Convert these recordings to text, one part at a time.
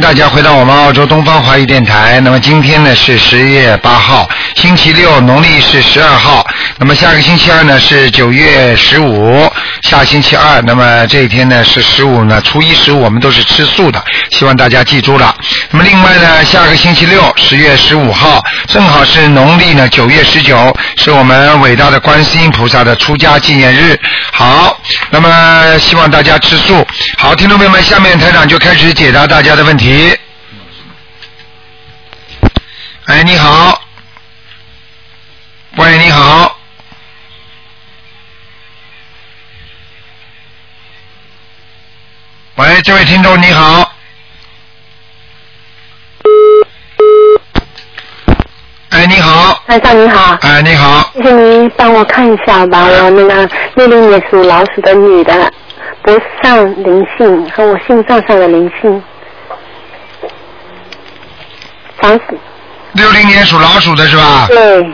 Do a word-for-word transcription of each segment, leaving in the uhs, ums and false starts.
大家回到我们澳洲东方华语电台。那么今天呢是十月八号，星期六，农历是十二号。那么下个星期二呢是九月十五，下星期二。那么这一天呢是十五呢，初一十五我们都是吃素的，希望大家记住了。那么另外呢，下个星期六，十月十五号，正好是农历呢九月十九，是我们伟大的观世音菩萨的出家纪念日。好，那么希望大家吃素。好，听众朋友们，下面台长就开始解答大家的问题。哎，你好。喂，你好。喂，这位听众你好。哎，你好。 台长你好。 哎，你好。 谢谢您帮我看一下吧，我那个六零年属老鼠的女的，脖子上灵性和我心脏上的灵性。房子。 六零年属老鼠的是吧？ 对。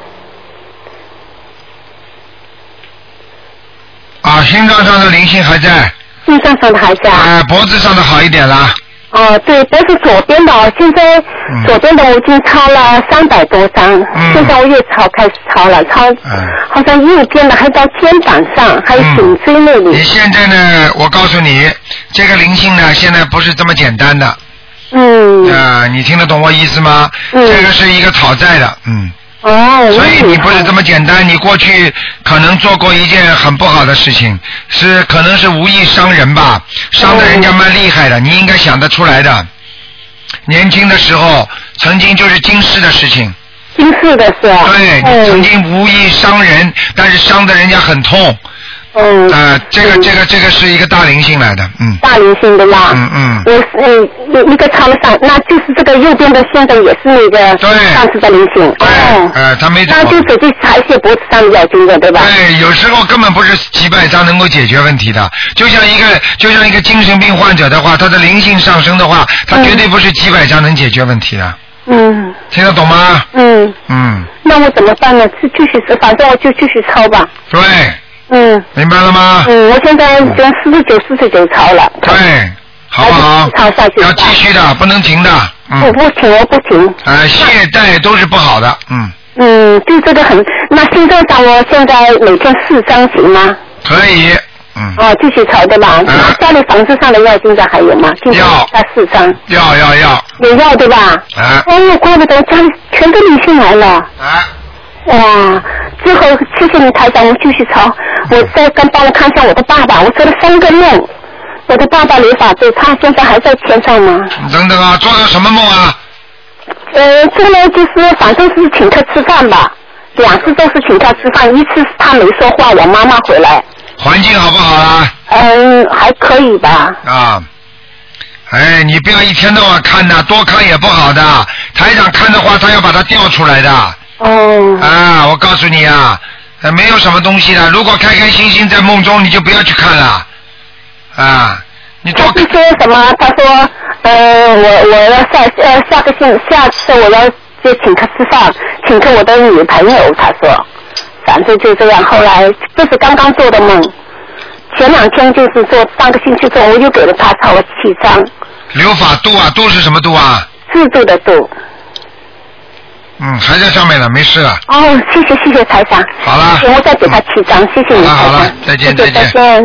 啊，心脏上的灵性还在。 心脏上的还在。 啊，脖子上的好一点了。 哦，对，脖子左边的，现在左边的我已经抄了三百多张，嗯、现在我越抄开始抄了，抄，嗯、好像右边的还到肩膀上，还有颈椎那里。 嗯、你现在呢？我告诉你，这个灵性呢，现在不是这么简单的。嗯。啊、呃，你听得懂我意思吗？嗯。这个是一个讨债的，嗯。 哦。 所以你不是这么简单，你过去可能做过一件很不好的事情，是可能是无意伤人吧，伤得人家蛮厉害的，你应该想得出来的。年轻的时候曾经就是今世的事情。 今世的是啊。 对，你曾经无意伤人，但是伤得人家很痛。嗯。啊、呃，这个、嗯、这个这个是一个大灵性来的，嗯。 大灵性的啦。 嗯嗯。 我是一一个抄了上，那就是这个右边的现在也是那个上次的灵性。 对。哦。呃，他没。 那就直接采血脖子上要经的，对吧？ 对，有时候根本不是几百张能够解决问题的。就像一个就像一个精神病患者的话，他的灵性上升的话，他绝对不是几百张能解决问题的。嗯。听得懂吗？嗯。嗯。 那我怎么办呢？是继续，反正我就继续抄吧。 对。 嗯， 明白了吗？ 嗯，我现在已经四十九、四十九抄了。 对，好不好？ 抄下去。 要继续的，不能停的。嗯。 不不停，我不停。 呃，懈怠都是不好的，嗯。 嗯，对这个很。那心脏上我现在每天四张行吗？ 可以，嗯。 哦，继续抄对吧？啊。家里房子上的要现在还有吗？ 要。 加四张。 要要要。 也要对吧？ 啊。 哦，怪不得家里全都灵性来了。 啊。 哇，最后谢谢你台长，我继续抄。我再跟帮我看一下我的爸爸，我做了三个梦。我的爸爸留法对，他现在还在天上吗？ 等等啊，做了什么梦啊？ 呃，这个呢就是反正是请他吃饭吧，两次都是请他吃饭，一次是他没说话，我妈妈回来。 环境好不好啊？ 嗯，还可以吧。 啊。哎，你不要一天到晚看的，多看也不好的。台长看的话，他要把它调出来的。哦。啊，我告诉你啊，没有什么东西的。如果开开心心在梦中，你就不要去看了。啊，你多。他是说什么？他说，呃，我我要下呃下个星下次我要就请他吃饭，请客我的女朋友。他说，反正就这样。后来这是刚刚做的梦，前两天就是做上个星期做，我又给了他抄了七张。 留法度啊，度是什么度啊？ 制度的度。 嗯，还在上面呢，没事了。 哦，谢谢谢谢台长。 好了。 我再给他七张，谢谢你台长。 好了好了，再见再见。 再见。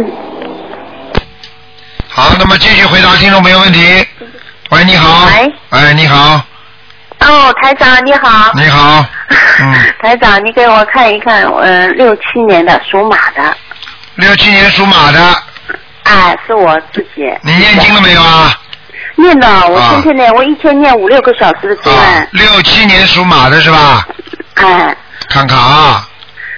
好，那么继续回答听众朋友问题。喂，你好。 喂。 哎，你好。 哦，台长你好。 你好。嗯。 台长，你给我看一看，呃，六七年的属马的。 六七年属马的。 哎，是我自己。 你念经了没有啊？ 念的，我天天念，我一天念五六个小时的经文。 啊，六七年属马的是吧？ 哎。 看看啊。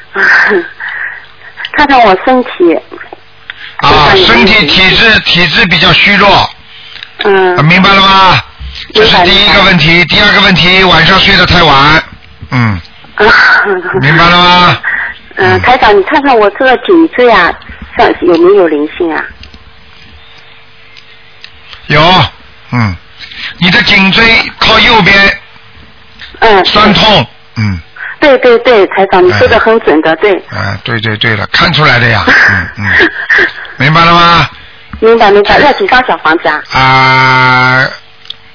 看看我身体。 啊，身体体质体质比较虚弱。 嗯。 啊，明白了吗？这是第一个问题，第二个问题，晚上睡得太晚。嗯。明白了吗？ 嗯，台长，你看看我这个颈椎啊，上有没有灵性啊？ 有。嗯，你的颈椎靠右边， 嗯， 酸痛，嗯， 对对对，台长，你说的很准的，对。 啊，对对对了，看出来的呀，嗯嗯，明白了吗？ 明白明白，要几张小房子啊？ 啊，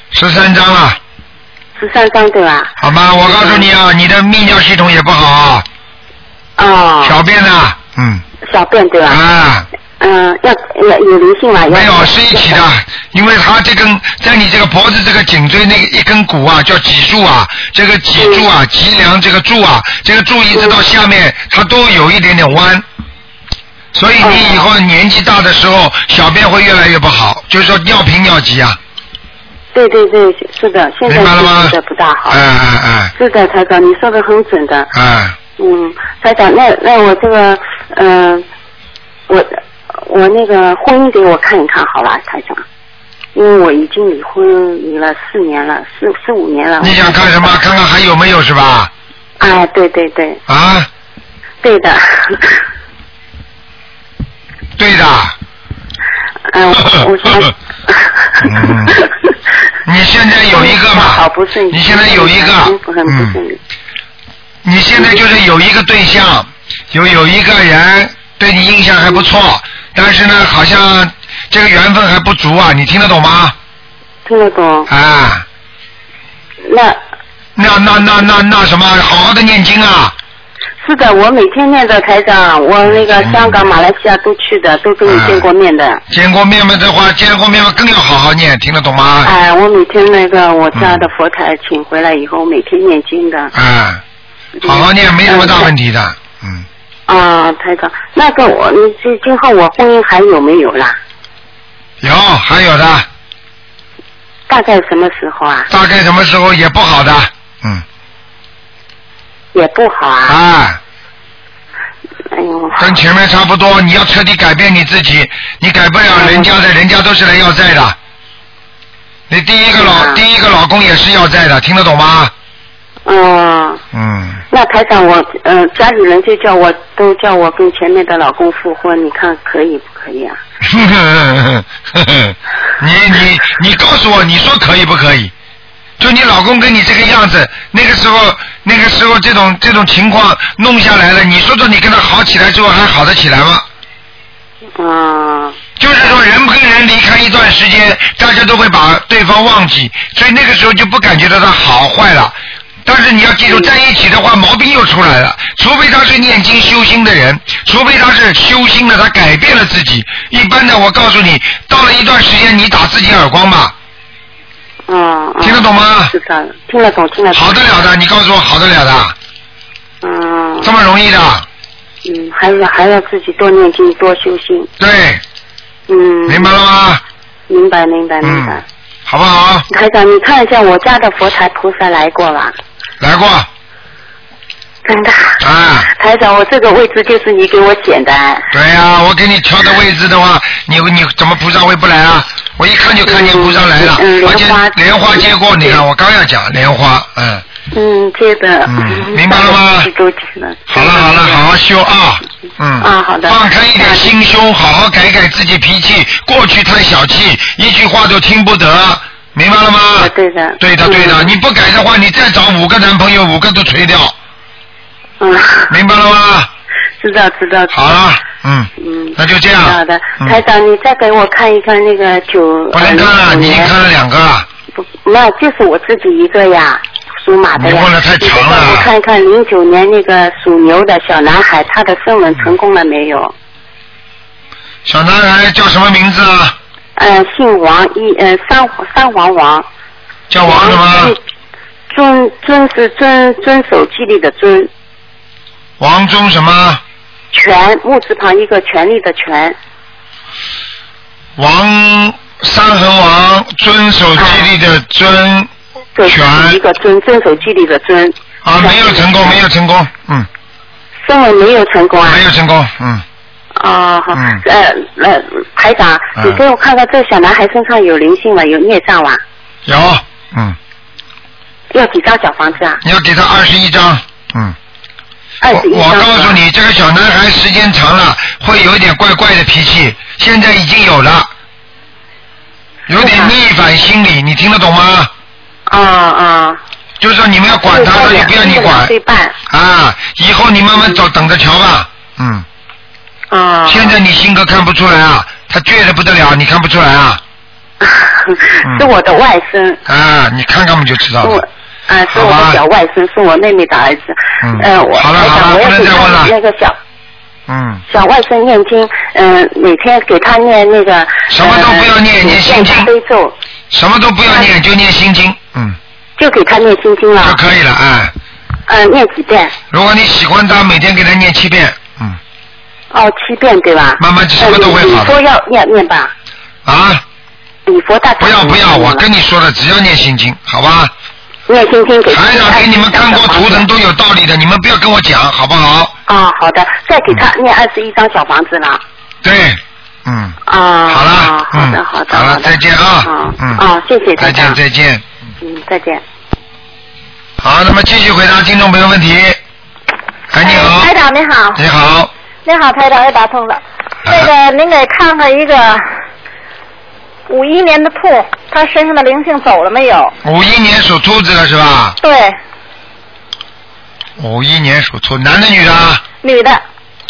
十三张了。 十三张对吧？ 好吧，我告诉你啊，你的泌尿系统也不好啊。 哦。 小便呢？嗯。 小便对吧？ 啊。 嗯，要要有灵性吗？ 没有，是一起的，因为它这根在你这个脖子这个颈椎那个一根骨啊，叫脊柱啊，这个脊柱啊，脊梁这个柱啊，这个柱一直到下面，它都有一点点弯，所以你以后年纪大的时候，小便会越来越不好，就是说尿频尿急啊。 对对对，是的，现在明白了吗？ 的不大好。 哎哎哎。 是的，台长，你说的很准的。 哎。 嗯，台长，那那我这个，嗯、呃，我。我那个婚姻给我看一看好了，台长，因为我已经离婚离了四年了，四四五年了。 你想看什么？看看还有没有是吧？ 哎，对对对。 啊？ 对的。 对的。 嗯、呃，我想。 嗯。你现在有一个嘛？ 好不顺利。 你现在有一个。 很不顺利。 你现在就是有一个对象，有有一个人对你印象还不错。但是呢，好像这个缘分还不足啊，你听得懂吗？ 听得懂。 啊。 那。 那那那那那什么，好好的念经啊。 是的，我每天念的台长，我那个香港、马来西亚都去的，都跟你见过面的。 啊、见过面的话，见过面更要好好念，听得懂吗？ 哎，我每天那个我家的佛台请回来以后，每天念经的。 啊。好好念，没什么大问题的。嗯。 啊，台长，那个我，你这今后我婚姻还有没有啦？ 有，还有的。 大概什么时候啊？ 大概什么时候也不好的，嗯。 也不好啊。 啊。 哎呦。 跟前面差不多，你要彻底改变你自己，你改不了人家的，人家都是来要债的。你第一个老、啊、第一个老公也是要债的，听得懂吗？ 嗯。 嗯。 那台长，我嗯、呃，家里人就叫我都叫我跟前面的老公复婚，你看可以不可以啊？ 你你你告诉我，你说可以不可以？就你老公跟你这个样子，那个时候那个时候这种这种情况弄下来了，你说说你跟他好起来之后还好得起来吗？ 嗯。 就是说人跟人离开一段时间，大家都会把对方忘记，所以那个时候就不感觉到他好坏了。但是你要记住，在一起的话，毛病又出来了。除非他是念经修心的人，除非他是修心的，他改变了自己。一般的，我告诉你，到了一段时间，你打自己耳光吧。 嗯。 听得懂吗？ 是的，听得懂，听得懂。 好得了的，你告诉我好得了的。 嗯。 这么容易的。 嗯，还要还要自己多念经，多修心。 对。 嗯。 明白了吗？ 明白，明白，明白。 嗯。好不好？ 台长，你看一下我家的佛台菩萨来过吧？ 来过。 真的。 啊。 台长，我这个位置就是你给我选的。 对呀、啊，我给你挑的位置的话，你你怎么菩萨会不来啊？我一看就看见菩萨来了， 嗯嗯、 而且莲花接过，你看我刚要讲莲花，嗯。 嗯，接的。 嗯，明白了吗？ 都接了。 好了好了，好好修啊。嗯。 啊，好的。 放开一点心胸，好好改改自己脾气。过去太小气，一句话都听不得，明白了吗？ 啊、对的。 对的对的、嗯，你不改的话，你再找五个男朋友，五个都吹掉。 嗯。 明白了吗？ 知道知道。 好了，嗯。嗯。那就这样。 好的，台长，你再给我看一看那个九。 不能看了，你已经看了两个了。 不，那就是我自己一个呀。属马的呀， 你问的太长了。 我看看零九年那个属牛的小男孩，他的声纹成功了没有？ 小男孩叫什么名字啊？ 呃，姓王，一呃三三王王。 叫王什么？ 遵遵是遵遵守纪律的遵。 王忠什么？ 权木字旁一个权力的权。 王三横王，遵守纪律的遵。啊全一个遵遵守纪律的遵啊，没有成功，没有成功，嗯。 声纹没有成功啊？ 没有成功，嗯。 啊，好，嗯、呃呃，台长，嗯、你给我看看这小男孩身上有灵性吗？有孽障吗？ 有，嗯。 要几张小房子啊？ 你要给他二十一张，嗯。 二十一张。 我告诉你，这个小男孩时间长了会有一点怪怪的脾气，现在已经有了，有点逆反心理，你听得懂吗？ 啊啊！ 就是说你们要管他的，也不要你管。 对半。 啊，以后你慢慢走，等着瞧吧。嗯。 啊。 现在你性格看不出来啊，他倔得不得了，你看不出来啊？ 是我的外甥。 啊，你看看我们就知道了。 啊，是我的小外甥，是我妹妹的儿子。 嗯。 呃，我好了好了，不能再问了。 那个小。 嗯。 小外甥念经，嗯、呃，每天给他念那个。 什么都不要念，呃、念心经。 悲咒。 什么都不要念，就念心经。嗯。 就给他念心经了。 就可以了啊。 呃，念几遍？ 如果你喜欢他，每天给他念七遍。嗯。 哦，七遍对吧？ 慢慢什么都会好的。 你说要念念吧。 啊。 礼佛大。 不要不要，我跟你说了，只要念心经，好吧？ 念心经给。 台长给你们看过图腾都有道理的，你们不要跟我讲，好不好？ 啊，好的，再给他念二十一张小房子了。 对，嗯。 啊。 好了， 好的好的。 好了，再见啊。 嗯。啊，谢谢。 再见再见。 嗯，再见。 好，那么继续回答听众朋友问题。哎，你好。 台长你好。 你好。 你好，台长又打通了。那个，您给看看一个五一年的兔，他身上的灵性走了没有？ 五一年属兔子的是吧？ 对。 五一年属兔，男的女的？ 女的。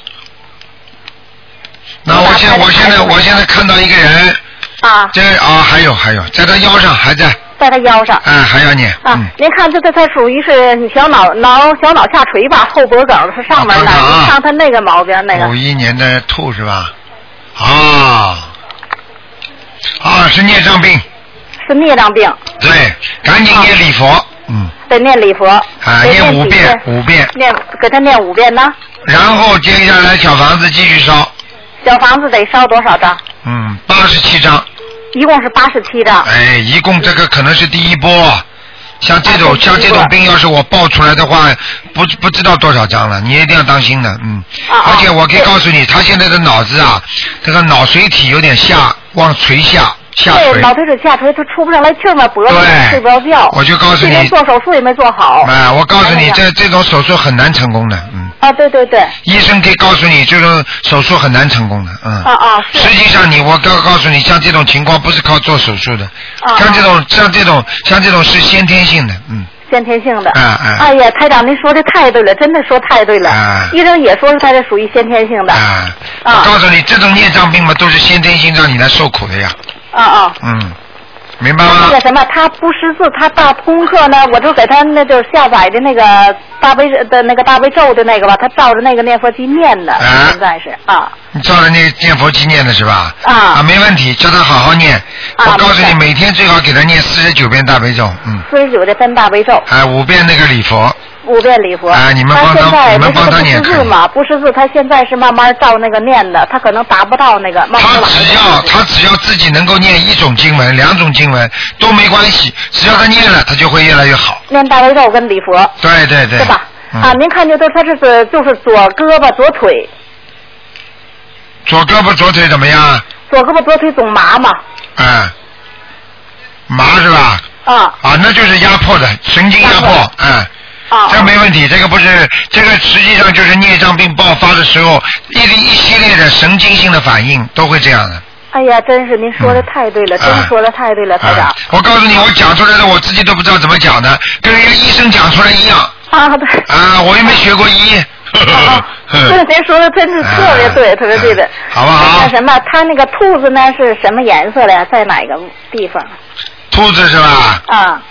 那我现我现在我现在看到一个人。 啊。 这啊还有还有，在他腰上还在。 在他腰上。 哎，还要念。 啊，您看这这他属于是小脑脑小脑下垂吧，后脖梗是上面的，你看他那个毛病那个。 五一年的兔是吧？啊啊，是孽障病。 是孽障病。 对，赶紧念礼佛。嗯。 得念礼佛。 啊，念五遍，五遍。 念给他念五遍呢。 然后接下来小房子继续烧。 小房子得烧多少张？ 嗯，八十七张。 一共是八十七张。 哎，一共这个可能是第一波，像这种、啊、像这种病，要是我爆出来的话，不不知道多少张了，你一定要当心的，嗯。啊、而且我可以告诉你，他现在的脑子啊，这个脑髓体有点下往垂下。 对，脑髓是下垂，他出不上来气儿嘛，脖子睡不着觉。 我就告诉你， 做手术也没做好。 哎，我告诉你，这这种手术很难成功的，嗯。 啊，对对对。医生可以告诉你，这种手术很难成功的，嗯。 啊啊。 实际上你，我告告诉你，像这种情况不是靠做手术的，啊、像这种像这种像这种是先天性的，嗯。 先天性的。 啊啊。 哎呀，台长，您说的太对了，真的说太对了。啊。医生也说他这属于先天性的。 啊。啊。我告诉你，这种孽障病嘛，都是先天性让你来受苦的呀。 啊啊。 嗯。明白吗？ 那个什么，他不识字，他大功课呢，我就给他那就下载的那个大悲的那个大悲咒的那个吧，他照着那个念佛机念的，啊、现在是啊。 你照着那个念佛机念的是吧？ 啊。 啊，没问题，叫他好好念。啊。我告诉你，每天最好给他念四十九遍大悲咒，嗯。 四十九的分大悲咒。 啊，五遍那个礼佛。 五遍礼佛。 啊，你们帮他， 你们帮他念。 不识字嘛，不识字，他现在是慢慢照那个念的，他可能达不到那个。慢慢他只要他只要自己能够念一种经文、两种经文都没关系，只要他念了，他就会越来越好。 念大悲咒跟礼佛。 对对对。 对吧？ 嗯、 啊，您看见都他这是就是左胳膊左腿。 左胳膊左腿怎么样？ 左胳膊左腿总麻嘛。 嗯。麻是吧？ 啊。 啊，那就是压迫的神经压迫，嗯。 啊， 这没问题，这个不是，这个实际上就是孽障病爆发的时候，一一系列的神经性的反应都会这样的。 哎呀，真是您说的太对了，嗯、真说的太对了，台长、啊。 我告诉你，我讲出来的我自己都不知道怎么讲的，跟人家医生讲出来一样。 啊，对。 啊，我又没学过医。 啊，这您说的真是特别对，啊、特别对的。 好不好？ 那什么，它那个兔子呢是什么颜色的呀？在哪个地方？ 兔子是吧？ 啊。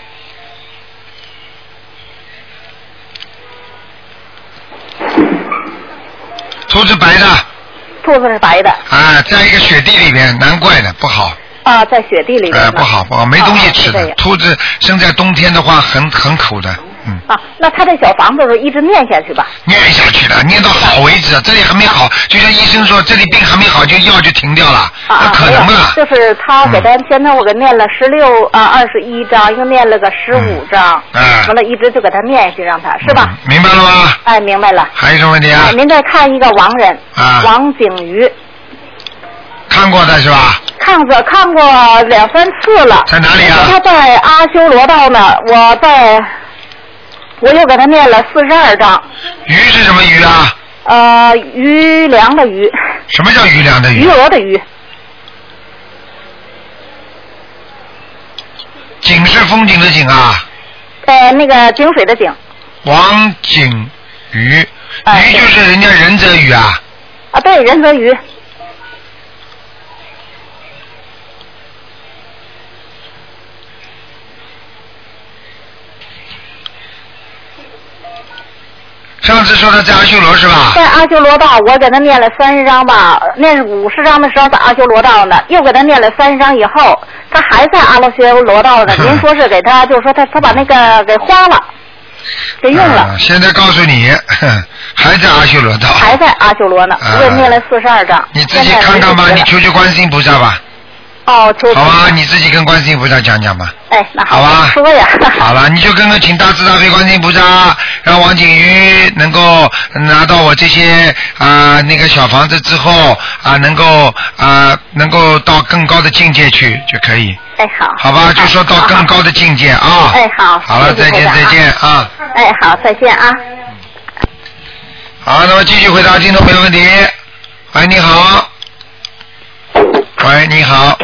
兔子白的， 兔子是白的。 啊，在一个雪地里面，难怪的，不好。 啊，在雪地里面。 呃，不好不好，没东西吃的。哦、兔子生在冬天的话，很很苦的。嗯。 啊，那他这小房子是一直念下去吧？ 念下去的，念到好为止。这里还没好，就像医生说，这里病还没好，就药就停掉了， 啊、 那可能吗？ 就是他给他现在我给念了十六啊二十一章，又念了个十五章， 嗯， 完了一直就给他念下去，让他是吧、 嗯？明白了吗？ 哎，明白了。 还有什么问题啊？ 哎、您再看一个亡人， 啊， 王景瑜。 看过的是吧？ 看过看过两三次了。 在哪里啊？ 他在阿修罗道呢，我在。我又给他念了四十二章。 鱼是什么鱼啊？ 呃，鱼粮的鱼。 什么叫鱼粮的鱼？ 鱼鹅的鱼。 景是风景的景啊。 呃，那个井水的井。 王景鱼， 呃、 鱼就是人家仁泽鱼啊。 啊，对，仁泽鱼。 次说他在阿修罗是吧？ 在阿修罗道，我给他念了三十章吧，念五十章的时候在阿修罗道呢，又给他念了三十章以后，他还在阿修罗道呢。您说是给他，就是说他他把那个给花了，给用了。 啊、现在告诉你，还在阿修罗道。 还在阿修罗呢，我也念了四十二章。 你自己看看吧，你求求观世音菩萨吧。 哦，求好吧，你自己跟观世音菩萨讲讲吧。 哎，那好吧， 说呀。 好了，你就跟个请大慈大悲观世音菩萨，让王景瑜能够拿到我这些啊、呃、那个小房子之后啊、呃，能够啊、呃、能够到更高的境界去就可以。 哎，好。 好吧，就说到更高的境界啊。 哎，好。 好了，再见再见啊。 哎，好，再见啊。 好，那么继续回答听众朋友问题。喂，你好。喂，你好。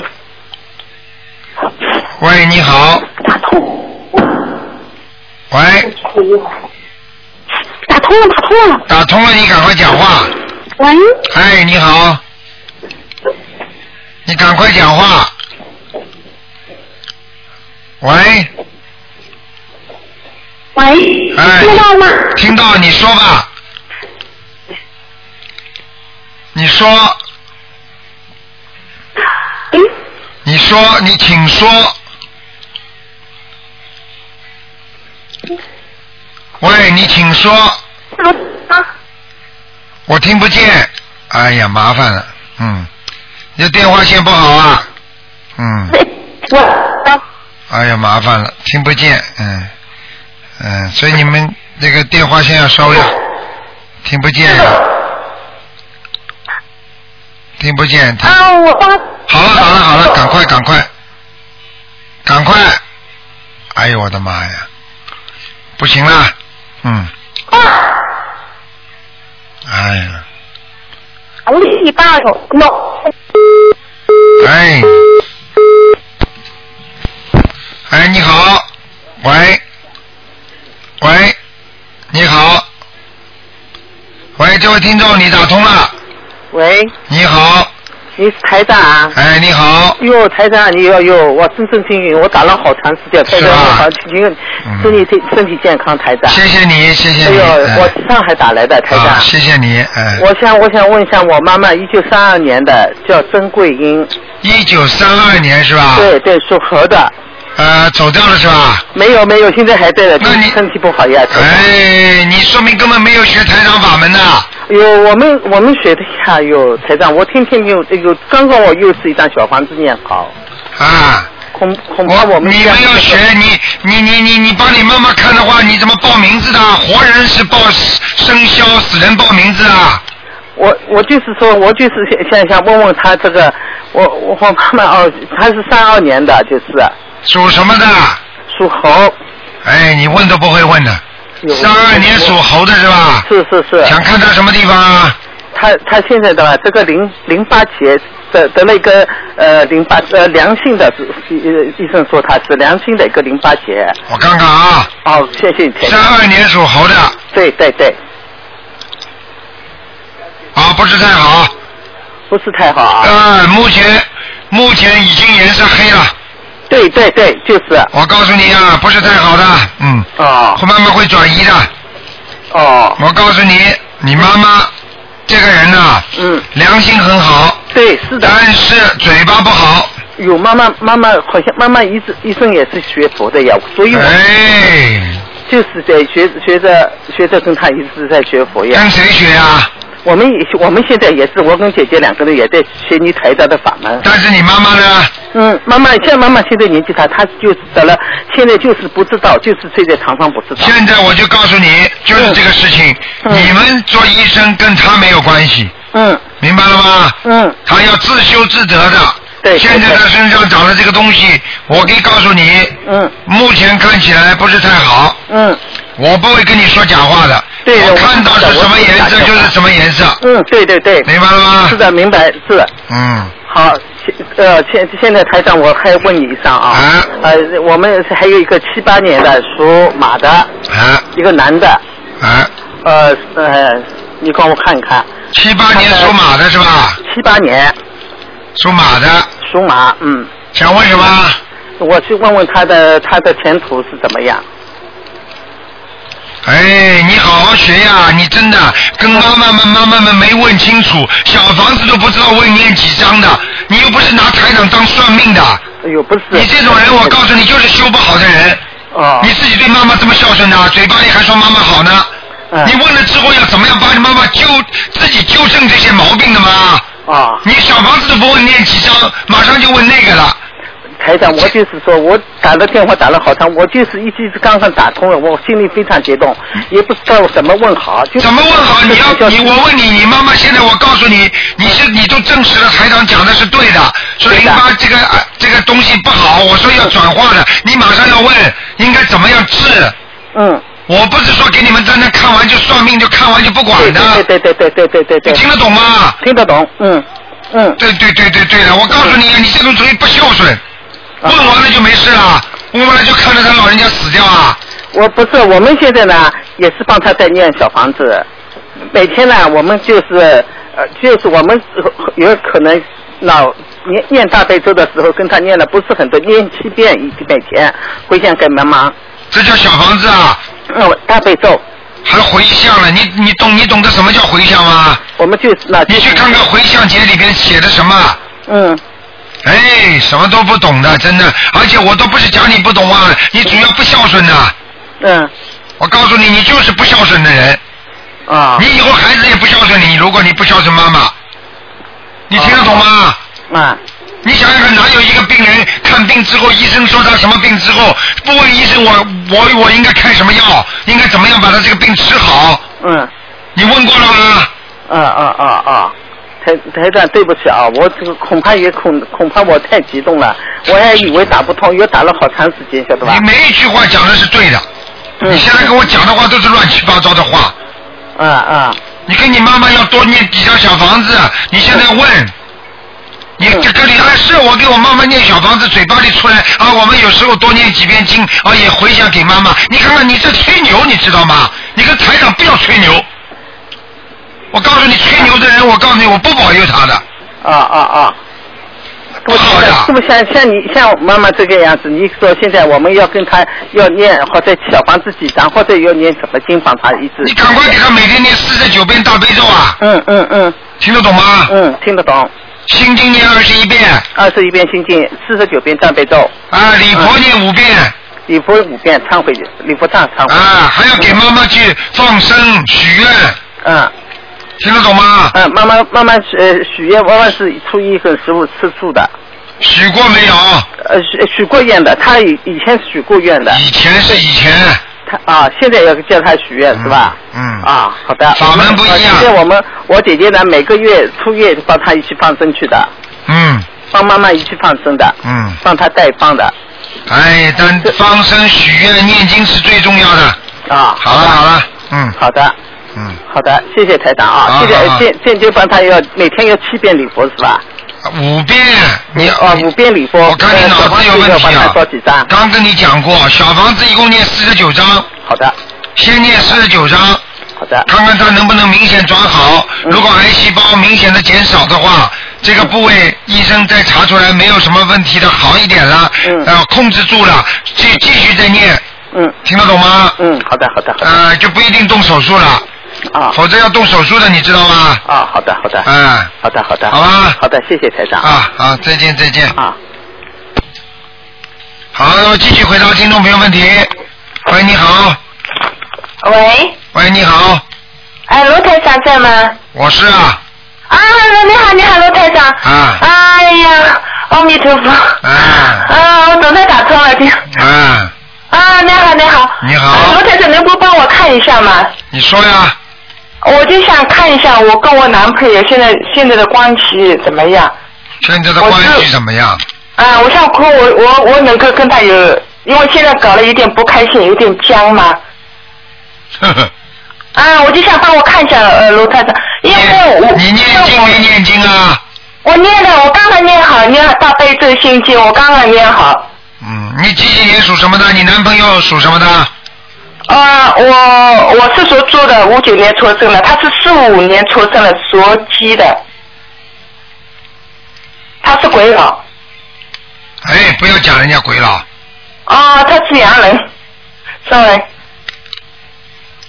喂，你好。 打通。 喂。 打通了，打通了。 打通了，你赶快讲话。 喂。 哎，你好。你赶快讲话。喂。 喂。 哎。 听到吗？ 听到，你说吧。你说。 嗯。 你说，你请说。喂，你请说。 啊。 我听不见。哎呀，麻烦了。嗯，你的电话线不好啊。嗯。 我。 哎呀，麻烦了，听不见。嗯嗯，所以你们这个电话线要稍微听不见呀。听不见。听啊，我。 好了好了好了，赶快赶快，赶快！哎呦我的妈呀，不行了，嗯。哎呀。 我一大有no。 哎。哎，你好，喂，喂，你好，喂，这位听众，你打通了。 喂。 你好。 你是台长啊？ 哎，你好。 哟，台长，你哟哟，我真正幸运，我打了好长时间，台长你好，请身体体身体健康，台长。 谢谢你，谢谢你。 哎呦，我上海打来的台长。 啊，谢谢你，哎。 我想，我想问一下，我妈妈一九三二年的，叫曾桂英。 一九三二年是吧？ 对对，属猴的。 呃，走掉了是吧？ 没有没有，现在还在的。 那你身体不好呀？ 哎，你说明根本没有学台长法门的。 有我们我们学的呀，有台长，我天天有有，刚刚我又是一张小房子念好。 啊。 恐恐怕我们你没有学，你你你你你帮你妈妈看的话，你怎么报名字的？活人是报生肖，死人报名字啊。 我我就是说，我就是想想问问他这个，我我我妈妈哦，她是三二年的，就是。 属什么的？ 属猴。 哎，你问都不会问的。三二年属猴的是吧？ 是是是。 想看他什么地方啊？ 他他现在的这个淋淋巴结得得了一个呃淋巴呃良性的，医医生说他是良性的一个淋巴结。 我看看啊。 哦，谢谢。 三二年属猴的。 对对对。 啊，不是太好。 不是太好啊。 呃，目前目前已经颜色黑了。 对对对，就是。 我告诉你啊，不是太好的，嗯。 哦。 会慢慢会转移的。 哦。 我告诉你，你妈妈这个人呐， 嗯， 良心很好。 对，是的。 但是嘴巴不好。 有妈妈妈妈好像妈妈医生医生也是学佛的呀，所以我。 哎。 就是在学学着学着跟他一直在学佛呀。 跟谁学呀？ 我们我们现在也是，我跟姐姐两个人也在学你台长的法门。 但是你妈妈呢？ 嗯，妈妈像妈妈现在年纪大，她就是得了，现在就是不知道，就是睡在床上不知道。 现在我就告诉你，就是这个事情， 嗯、 你们做医生跟他没有关系。 嗯。 明白了吗？ 嗯。 他要自修自得的。 对。 现在他身上长的这个东西，我可以告诉你。 嗯。 目前看起来不是太好。 嗯。 我不会跟你说假话的。 对， 我看到是什么颜色就是什么颜色。 嗯，对对对。 明白了吗？ 是的，明白是。 嗯。 好，呃，现现在台长，我还问你一声啊。 啊。 呃，我们还有一个七八年的属马的。 啊。 一个男的。 啊。 呃呃，你帮我看一看。 七八年属马的是吧？ 七八年。 属马的。 属马，嗯。 想问什么？ 我去问问他的他的前途是怎么样。 哎，你好好学呀！你真的跟妈妈们、妈妈们没问清楚，小房子都不知道问念几张的，你又不是拿台长当算命的。 哎呦，不是。 你这种人，我告诉你，就是修不好的人。 哦。 你自己对妈妈这么孝顺的，嘴巴里还说妈妈好呢。嗯。你问了之后要怎么样帮你妈妈纠自己纠正这些毛病的吗？ 啊。 你小房子都不问念几张，马上就问那个了。 台长，我就是说我打了电话打了好长，我就是一直刚刚打通了，我心里非常激动，也不知道怎么问好。就怎么问好？你要你我问你，你妈妈现在我告诉你，你是你都证实了台长讲的是对的，说淋巴这个这个东西不好，我说要转化的，你马上要问应该怎么样治。 嗯。 我不是说给你们在那看完就算命就看完就不管的。 对对对对对对对对。 你听得懂吗？ 听得懂，嗯嗯。 对对对对对了，我告诉你，你这种属于不孝顺。问完了就没事了，问完了就看着他老人家死掉啊！ 我不是，我们现在呢也是帮他在念小房子，每天呢我们就是呃就是我们有可能老念念大悲咒的时候跟他念的不是很多，念七遍一每天回向给妈妈。 这叫小房子啊？ 嗯，大悲咒。 还回向了？你你懂你懂得什么叫回向吗？ 我们就是那。 你去看看回向节里边写的什么？ 嗯。 哎，什么都不懂的，真的，而且我都不是讲你不懂啊，你主要不孝顺呐。 嗯。 我告诉你，你就是不孝顺的人。 啊。 你以后孩子也不孝顺你，如果你不孝顺妈妈，你听得懂吗？ 啊。 你想想看，哪有一个病人看病之后，医生说他什么病之后，不问医生我我我应该开什么药，应该怎么样把他这个病治好？ 嗯。 你问过了吗？ 啊啊啊啊！台台长，对不起啊，我这个恐怕也恐恐怕我太激动了，我还以为打不通，又打了好长时间，晓得吧？ 你每一句话讲的是对的， 嗯、 你现在跟我讲的话都是乱七八糟的话。 啊啊！ 你跟你妈妈要多念几张小房子，你现在问，嗯、你这个里还是我给我妈妈念小房子，嘴巴里出来啊，我们有时候多念几遍经啊，也回想给妈妈。你看看你这吹牛，你知道吗？你跟台长不要吹牛。我告诉你，吹牛的人，我告诉你，我不保佑他的。 啊啊啊！ 不好的。 是不是像像你像妈妈这个样子？你说现在我们要跟他要念或者小房子几张，或者要念什么经帮他一直。 你赶快给他每天念四十九遍大悲咒啊！ 嗯嗯嗯。 听得懂吗？ 嗯，听得懂。 心经念二十一遍。 二十一遍心经，四十九遍大悲咒。 啊，礼佛念五遍。 礼佛五遍，忏悔礼佛忏忏悔。 啊，还要给妈妈去放生许愿。 嗯。 听得懂吗？ 嗯，妈妈妈妈呃许愿往往是初一跟十五吃素的。 许过没有？ 呃许许过愿的，他以以前许过愿的。 以前是以前。 他啊，现在要叫他许愿、嗯、是吧？ 嗯。 啊，好的。 法门不一样。 现在我们我姐姐呢，每个月初月帮她一起放生去的。 嗯。 帮妈妈一起放生的。 嗯。 帮她代放的。 哎，但放生许愿念经是最重要的。 啊。 好了好了，嗯。 好的。 嗯， 好的，谢谢台长啊。现在现现在帮他要每天要七遍礼佛是吧？ 五遍，你啊五遍礼佛。 我看你脑子有问题啊。 多几张？ 刚跟你讲过，小房子一共念四十九章。 好的。 先念四十九章。 好的。 看看他能不能明显转好。嗯、如果癌细胞明显的减少的话，这个部位医生再查出来没有什么问题的，好一点了， 嗯， 呃，控制住了，继继续再念。 嗯。 听得懂吗？ 嗯，好的，好的，好的。 呃，就不一定动手术了。 啊， 否则要动手术的，你知道吗？ 啊，好的，好的， 嗯， 好的，好的， 好吧， 好的，谢谢台长啊，好，再见，再见啊。 好，继续回答听众朋友问题。喂，你好。 喂。 喂，你好。 哎，罗台长在吗？ 我是啊。 啊，你好，你好，罗台长。 啊。 哎呀，阿弥陀佛。 啊。 啊，我总算打通了，听。 啊。 啊，你好，你好。 你好。 罗台长，能不帮我看一下吗？ 你说呀。 我就想看一下我跟我男朋友现在现在的关系怎么样。 现在的关系怎么样？ 啊，我想说我我我能够跟他有，因为现在搞了有点不开心，有点僵嘛。 呵呵。 啊，我就想帮我看一下呃罗台长，因为我你念经没念经啊？ 我念了，我刚才念好，念大悲咒心经，我刚刚念好。 嗯，你几几年属什么的？你男朋友属什么的？ 啊、呃，我我是属猪的，五九年出生的，他是四五年出生的，属鸡的，他是鬼佬。 哎，不要讲人家鬼佬。 啊、哦，他是洋人，sorry。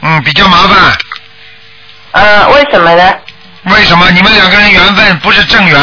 嗯，比较麻烦。 呃，为什么呢？ 为什么？你们两个人缘分不是正缘。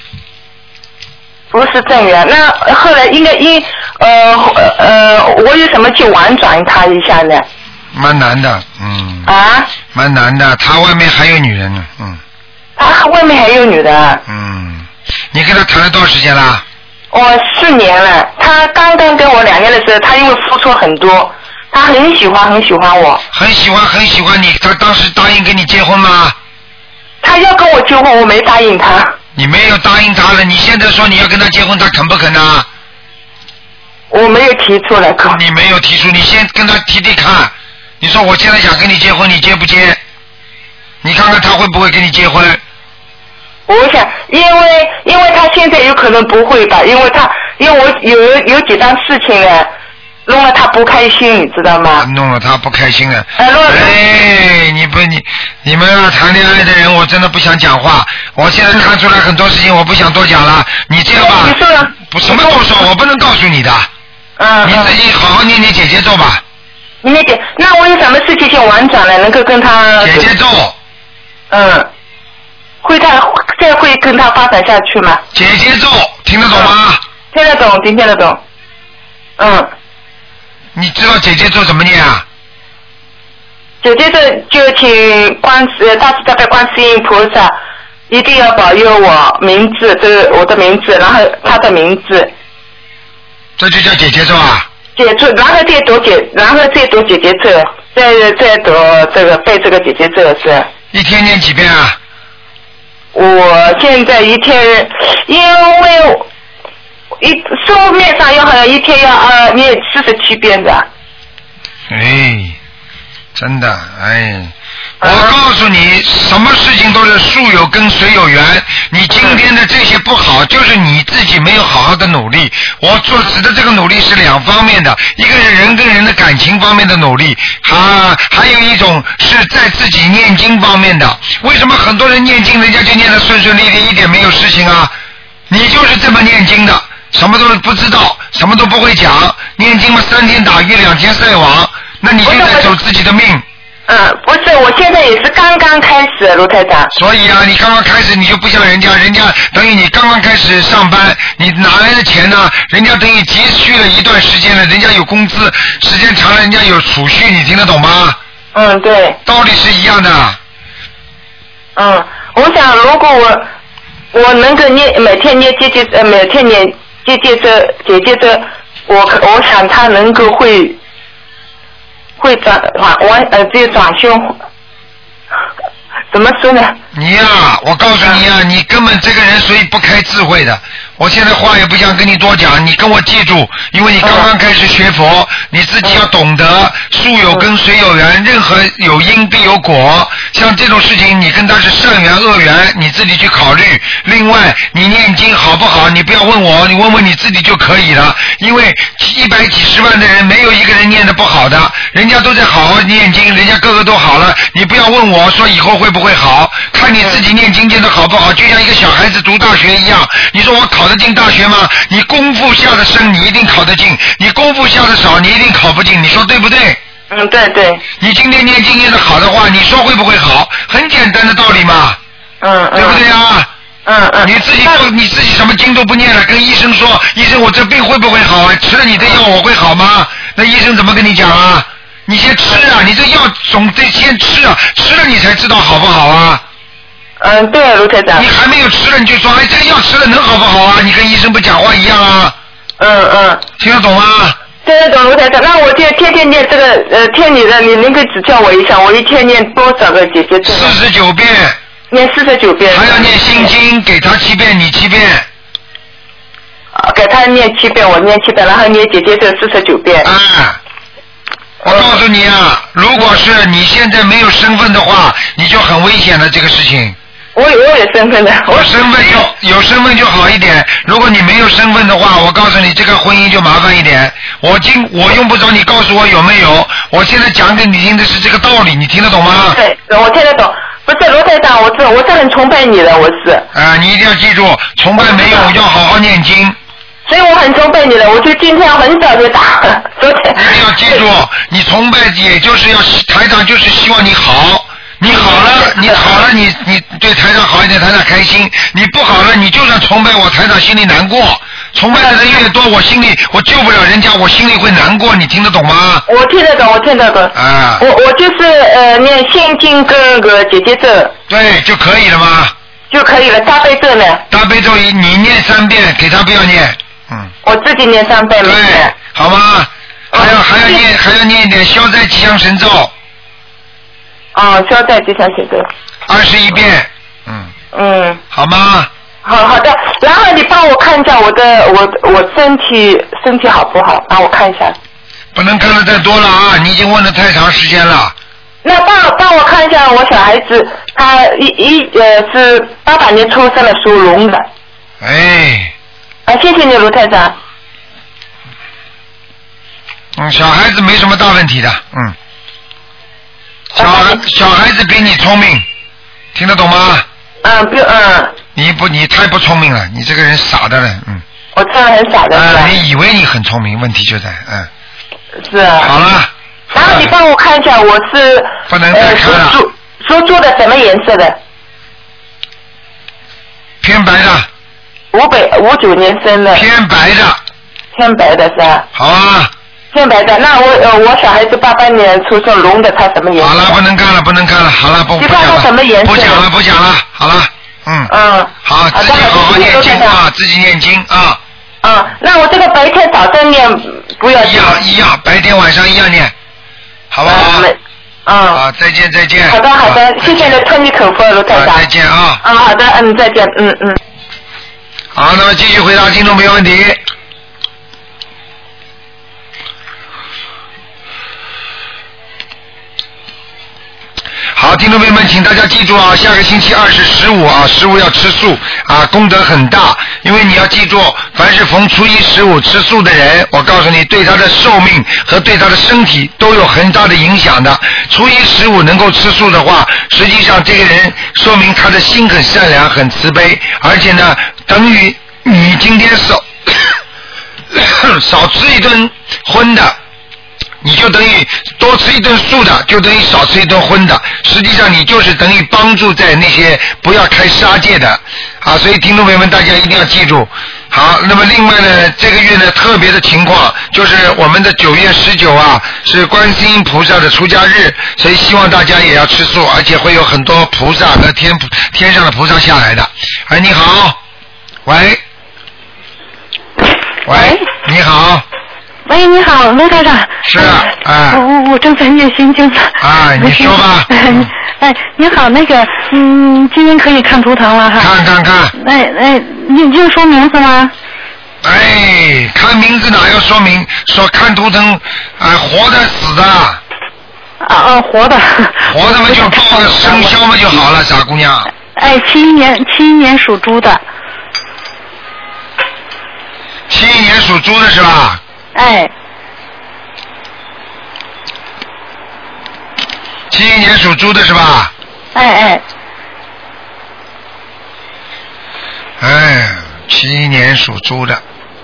不是正缘，那后来应该因呃呃，我有什么去婉转他一下呢？ 蛮难的，嗯。 啊？ 蛮难的，他外面还有女人呢，嗯。 啊，外面还有女的？ 嗯，你跟他谈了多少时间啦？ 我四年了，他刚刚跟我两年的时候，他因为付出很多，他很喜欢很喜欢我。 很喜欢很喜欢你，他当时答应跟你结婚吗？ 他要跟我结婚，我没答应他。 你没有答应他了，你现在说你要跟他结婚，他肯不肯啊？ 我没有提出来过。 你没有提出，你先跟他提提看。你说我现在想跟你结婚，你接不接？你看看他会不会跟你结婚？ 我想，因为因为他现在有可能不会吧，因为他因为我有有几桩事情呢，弄了他不开心，你知道吗？ 弄了他不开心了。 哎， 哎，你不你你们啊谈恋爱的人，我真的不想讲话。我现在看出来很多事情，我不想多讲了。你这样吧， 你说了， 不什么都说，我不能告诉你的。 嗯。 你自己好好念念姐姐咒吧。 你念姐，那我有什么事情先婉转了，能够跟他？ 姐姐咒。 嗯。会他再会跟他发展下去吗？ 姐姐咒听得懂吗？ 听得懂，听得懂。嗯。 你知道姐姐咒怎么念啊？ 姐姐咒就请观世大慈大悲观世音菩萨一定要保佑我名字，这是我的名字，然后他的名字。 这就叫姐姐咒啊？ 解咒，然后再读解，然后再读姐姐咒，再再读这个背这个姐姐咒是。 一天念几遍啊？ 我现在一天，因为一书面上要好像一天要呃念四十七遍的。 哎，真的哎。我告诉你，什么事情都是树有根水有缘。你今天的这些不好，就是你自己没有好好的努力。我做指的这个努力是两方面的，一个是人跟人的感情方面的努力，啊，还有一种是在自己念经方面的。为什么很多人念经，人家就念得顺顺利利，一点没有事情啊？你就是这么念经的，什么都不知道，什么都不会讲，念经嘛，三天打鱼两天晒网，那你就在走自己的命。 嗯，不是，我现在也是刚刚开始，卢台长。 所以啊，你刚刚开始你就不像人家，人家等于你刚刚开始上班，你哪来的钱呢？人家等于积蓄了一段时间了，人家有工资，时间长了人家有储蓄，你听得懂吗？ 嗯，对。 道理是一样的。 嗯，我想如果我我能够念每天念姐姐呃每天念姐姐这姐姐这，我我想他能够会。会转转弯呃，这转胸，怎么说呢？ 你呀、啊，我告诉你呀、啊，你根本这个人所以不开智慧的。我现在话也不想跟你多讲，你跟我记住，因为你刚刚开始学佛，你自己要懂得树有根水有缘，任何有因必有果。像这种事情，你跟他是善缘恶缘，你自己去考虑。另外，你念经好不好？你不要问我，你问问你自己就可以了。因为一百几十万的人，没有一个人念得不好的，人家都在好好念经，人家个个都好了。你不要问我说以后会不会好，看你自己念经念得好不好。就像一个小孩子读大学一样，你说我考得进大学吗？你功夫下的深，你一定考得进；你功夫下的少，你一定考不进。你说对不对？ 嗯，对对。 你今天念经念得好的话，你说会不会好？很简单的道理嘛。 嗯嗯。 对不对啊？ 嗯嗯。 你自己都你自己什么经都不念了，跟医生说，医生我这病会不会好啊？吃了你的药我会好吗？那医生怎么跟你讲啊？你先吃啊，你这药总得先吃啊，吃了你才知道好不好啊？ 嗯，对，卢台长。 你还没有吃了，你就说哎，这个药吃了能好不好啊？你跟医生不讲话一样啊？ 嗯嗯。 听得懂吗？ 听得懂，卢台长。那我就天天念这个呃，听你的，你能够指教我一下，我一天念多少个姐姐咒？ 四十九遍。 念四十九遍。 还要念心经，给他七遍，你七遍。 啊，给他念七遍，我念七遍，然后念姐姐咒四十九遍。 啊。我告诉你啊，如果是你现在没有身份的话，你就很危险的这个事情。 我有我有身份的。 有身份就有身份就好一点。如果你没有身份的话，我告诉你，这个婚姻就麻烦一点。我今我用不着你告诉我有没有，我现在讲给你听的是这个道理，你听得懂吗？ 对，我听得懂。不是罗台长，我是我是很崇拜你的，我是。 啊，你一定要记住，崇拜没有，要好好念经。 所以我很崇拜你了，我就今天很早就打，昨天。 一定要记住，你崇拜也就是要台长就是希望你好。你好了，你好了，你你对台长好一点，台长开心。你不好了，你就算崇拜我，台长心里难过。崇拜的人越多，我心里我救不了人家，我心里会难过。你听得懂吗？ 我听得懂，我听得懂。 啊。 我我就是呃念心经跟个姐姐咒。 对，就可以了吗？ 就可以了。大悲咒呢？ 大悲咒你念三遍，给他不要念。嗯。 我自己念三遍。 对，好吗？还要还要念还要念一点消灾吉祥神咒。 哦，消灾吉祥神咒。 二十一遍。嗯。 嗯。 好吗？ 好好的，然后你帮我看一下我的我我身体身体好不好？帮我看一下。 不能看的太多了啊！你已经问了太长时间了。 那帮帮我看一下我小孩子，他一一呃是八八年出生的，属龙的。 哎。 啊，谢谢你，卢台长。 嗯，小孩子没什么大问题的，嗯。小孩小孩子比你聪明，听得懂吗？ 嗯，不嗯。 你不，你太不聪明了，你这个人傻的了，嗯。 我真的很傻的。 啊、呃，你以为你很聪明，问题就在，嗯。 是啊。 好了。 然后你帮我看一下，我是不能再看了。 呃、属属猪的什么颜色的？ 偏白的。 五百五九年生的。 偏白的。 偏白的是吧？ 好啊。 偏白的，那我呃我小孩子八八年出生龙的，他什么颜色？ 好了，不能看了，不能看了，好了，不不讲了。 什么颜色？ 不讲了，不讲了，好了。嗯。 嗯。 好，自己好好念经啊，自己念经啊。 啊，那我这个白天早上念不要。 一样一样，白天晚上一样念，好不好？ 嗯。 好，再见再见。 好的好的，谢谢你托你口福，卢台长。 再见啊。 啊，好的，嗯，再见，嗯嗯。 好，那么继续回答听众没问题。好，听众朋友们，请大家记住啊，下个星期二是十五啊，十五要吃素啊，功德很大。因为你要记住，凡是逢初一十五吃素的人，我告诉你，对他的寿命和对他的身体都有很大的影响的。初一十五能够吃素的话，实际上这个人说明他的心很善良、很慈悲，而且呢，等于你今天少少吃一顿荤的。你就等于多吃一顿素的，就等于少吃一顿荤的。实际上你就是等于帮助在那些不要开杀戒的啊！所以听众朋友们，大家一定要记住。好，那么另外呢，这个月呢特别的情况就是我们的九月十九啊是观世音菩萨的出家日，所以希望大家也要吃素，而且会有很多菩萨和天天上的菩萨下来的。哎，你好，喂，喂，你好。 喂，你好，卢台长。 是啊，哎。 我我我正在念心经。 啊，你说吧。 哎，你好，那个，嗯，今天可以看图腾了哈。 看看看。 哎哎，你你说名字吗？ 哎，看名字哪要说明？说看图腾，啊，活的死的。啊啊，活的。 活的嘛就报个生肖嘛就好了，傻姑娘。 哎，七一年，七一年属猪的。 七一年属猪的是吧？ 哎， 七一年属猪的是吧？ 哎哎， 哎，七一年属猪的，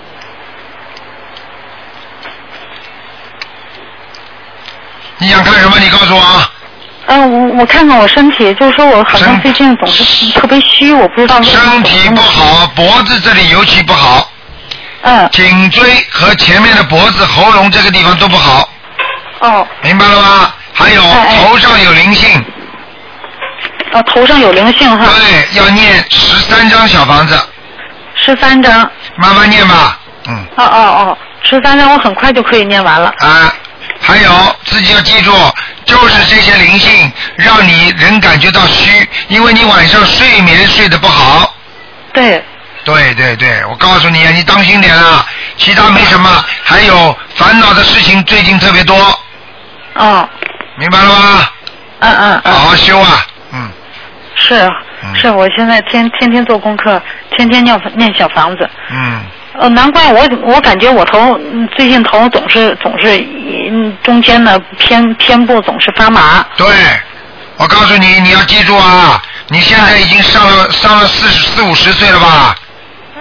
你想看什么？你告诉我啊。 嗯、呃，我我看看我身体，就是说我好像最近总是特别虚，我不知道为什么。 身体不好，脖子这里尤其不好。 嗯， 颈椎和前面的脖子、喉咙这个地方都不好。 哦。 明白了吗？还有哎哎头上有灵性。 哦，头上有灵性哈。 对，要念十三张小房子。 十三张。 慢慢念吧，嗯。 哦哦哦，十三张我很快就可以念完了。 啊，还有自己要记住，就是这些灵性让你人感觉到虚，因为你晚上睡眠睡得不好。 对。 对对对，我告诉你啊，你当心点啊，其他没什么，还有烦恼的事情最近特别多。 哦。 明白了吗？ 嗯嗯嗯。 好好修啊，嗯。 是是，我现在天天天做功课，天天念念小房子。 嗯。 呃，难怪我我感觉我头最近头总是总是嗯中间呢偏偏部总是发麻。 对，我告诉你，你要记住啊，你现在已经上了上了四十四五十岁了吧？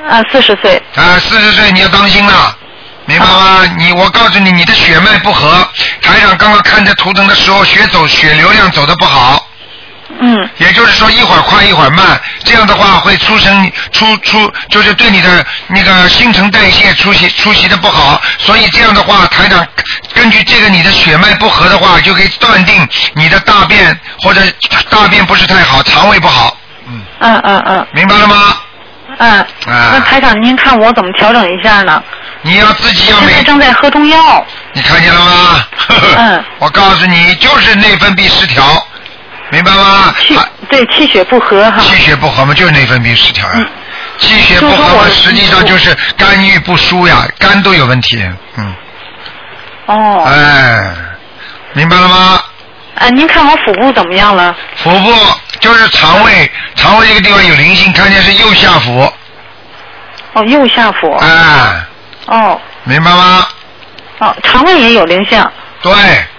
啊，四十岁。 啊，四十岁你要当心了。明白吗？你我告诉你，你的血脉不和。台长刚刚看着图腾的时候，血走血流量走得不好。 嗯。 也就是说，一会儿快一会儿慢，这样的话会出生出出，就是对你的那个新陈代谢出席出席的不好。所以这样的话，台长根据这个你的血脉不和的话，就可以断定你的大便或者大便不是太好，肠胃不好。 嗯嗯嗯嗯。 明白了吗？ 嗯。 啊。 那台长，您看我怎么调整一下呢？ 你要自己要每。 现在正在喝中药。 你看见了吗？嗯。我告诉你，就是内分泌失调，明白吗？ 气对气血不和哈。 气血不和嘛，就是内分泌失调呀。嗯、气血不和嘛，实际上就是肝郁不舒呀，肝都有问题。嗯。 哦。 哎，明白了吗？ 啊，您看我腹部怎么样了？ 腹部就是肠胃，肠胃这个地方有灵性，看见是右下腹。 哦，右下腹。 哎。 哦。 明白吗？ 哦，肠胃也有灵性。 对。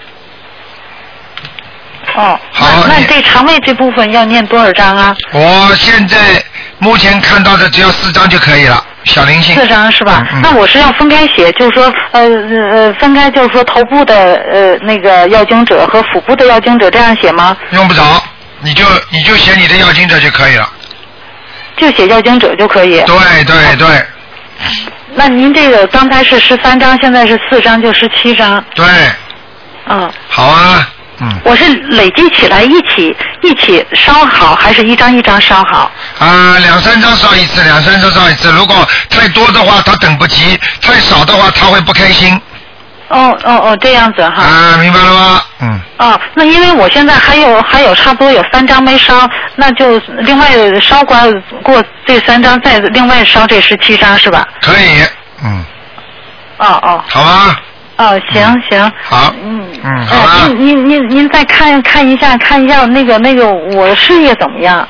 哦。 好。 那那这肠胃这部分要念多少章啊？ 我现在目前看到的只要四章就可以了，小灵性。 四章是吧？ 嗯嗯、 那我是要分开写，就是说呃呃分开，就是说头部的呃那个要经者和腹部的要经者这样写吗？ 用不着，你就你就写你的要经者就可以了。 就写要经者就可以。 对对对。哦、 那您这个刚才是十三章，现在是四章，就十七章。 对。 嗯。 好啊。嗯。 我是累积起来一起一起烧好，还是一张一张烧好？ 啊，两三张烧一次，两三张烧一次。如果太多的话，他等不及；太少的话，他会不开心。 哦哦哦，这样子哈。 啊，明白了吗？嗯。 哦，那因为我现在还有还有差不多有三张没烧，那就另外烧过过这三张，再另外烧这十七张是吧？ 可以，嗯。 哦哦。 好吗？ 哦，行行。 好。 嗯嗯，好吧。 您您您您再看看一下看一下那个那个我的事业怎么样？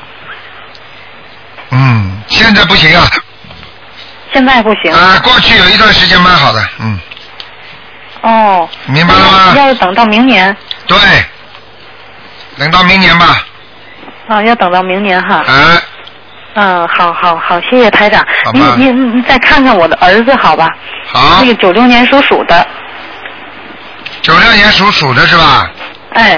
嗯，现在不行啊。 现在不行。 啊，过去有一段时间蛮好的，嗯。 哦。 明白了吗？ 要等到明年。 对。等到明年吧。 啊，要等到明年哈。 啊。 嗯，好好好，谢谢台长。您您您再看看我的儿子好吧？ 好。 那个九六年属鼠的。 九六年属鼠的是吧？ 哎。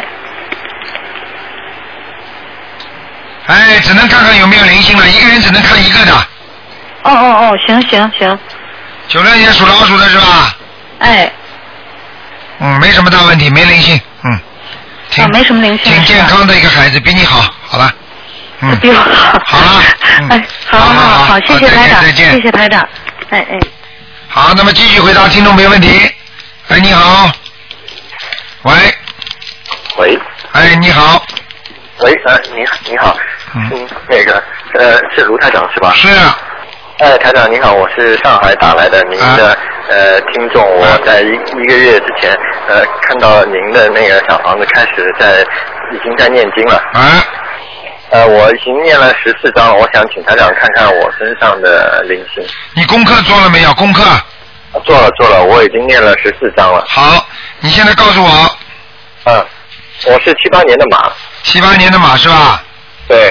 哎，只能看看有没有灵性了，一个人只能看一个的。 哦哦哦，行行行。 九六年属老鼠的是吧？ 哎。 嗯，没什么大问题，没灵性，嗯。挺、 啊、没什么灵性。 挺健康的一个孩子，比你好，好了。嗯。 比我好。 好了。 嗯、哎，好好好，好谢谢台长， 再见， 谢谢台长，哎哎。 好，那么继续回答听众没问题。哎，你好。喂。 喂。 哎，你好。 喂，呃，你你好，嗯，那个，呃，是卢台长是吧？ 是啊。 哎，台长你好，我是上海打来的您的、啊、呃听众，我在一一个月之前呃看到您的那个小房子开始在已经在念经了。 啊。 呃，我已经念了十四章，我想请台长看看我身上的灵性。 你功课做了没有？功课。 做了做了，我已经念了十四章了。 好，你现在告诉我。 嗯，我是七八年的马。 七八年的马是吧？ 对。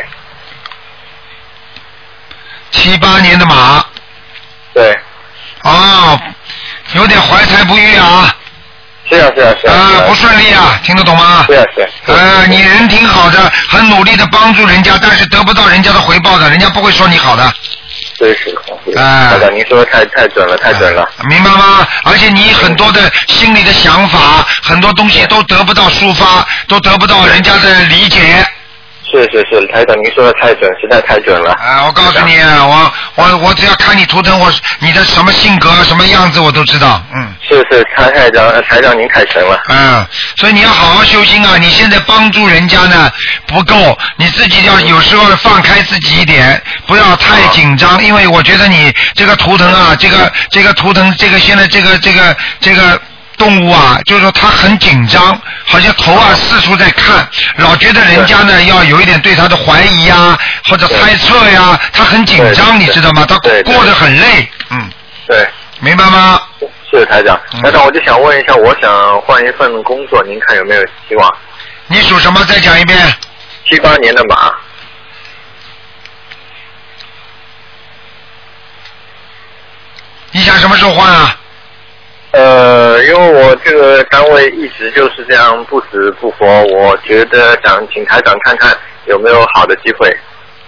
七八年的马。 对。 哦，有点怀才不遇啊。 是啊是啊是啊。 啊，不顺利啊，听得懂吗？ 是啊是啊。 呃，你人挺好的，很努力的帮助人家，但是得不到人家的回报的，人家不会说你好的。 对是。啊。台长，您说的太太准了，太准了。 明白吗？而且你很多的心里的想法，很多东西都得不到抒发，都得不到人家的理解。 是是是，台长您说的太准，实在太准了。 啊，我告诉你，我我我只要看你图腾，我你的什么性格、什么样子我都知道，嗯。 是是，台台长台长您太神了。 嗯，所以你要好好修心啊！你现在帮助人家呢不够，你自己要有时候放开自己一点，不要太紧张，因为我觉得你这个图腾啊，这个这个图腾，这个现在这个这个这个。动物啊，就是说它很紧张，好像头啊四处在看，老觉得人家呢要有一点对他的怀疑呀，或者猜测呀，他很紧张，你知道吗？他过得很累，嗯。 对。 明白吗？ 是台长，台长，我就想问一下，我想换一份工作，您看有没有希望？ 你属什么？再讲一遍。 七八年的马。 想什么时候换啊？ 呃，因为我这个单位一直就是这样不死不活，我觉得想请台长看看有没有好的机会。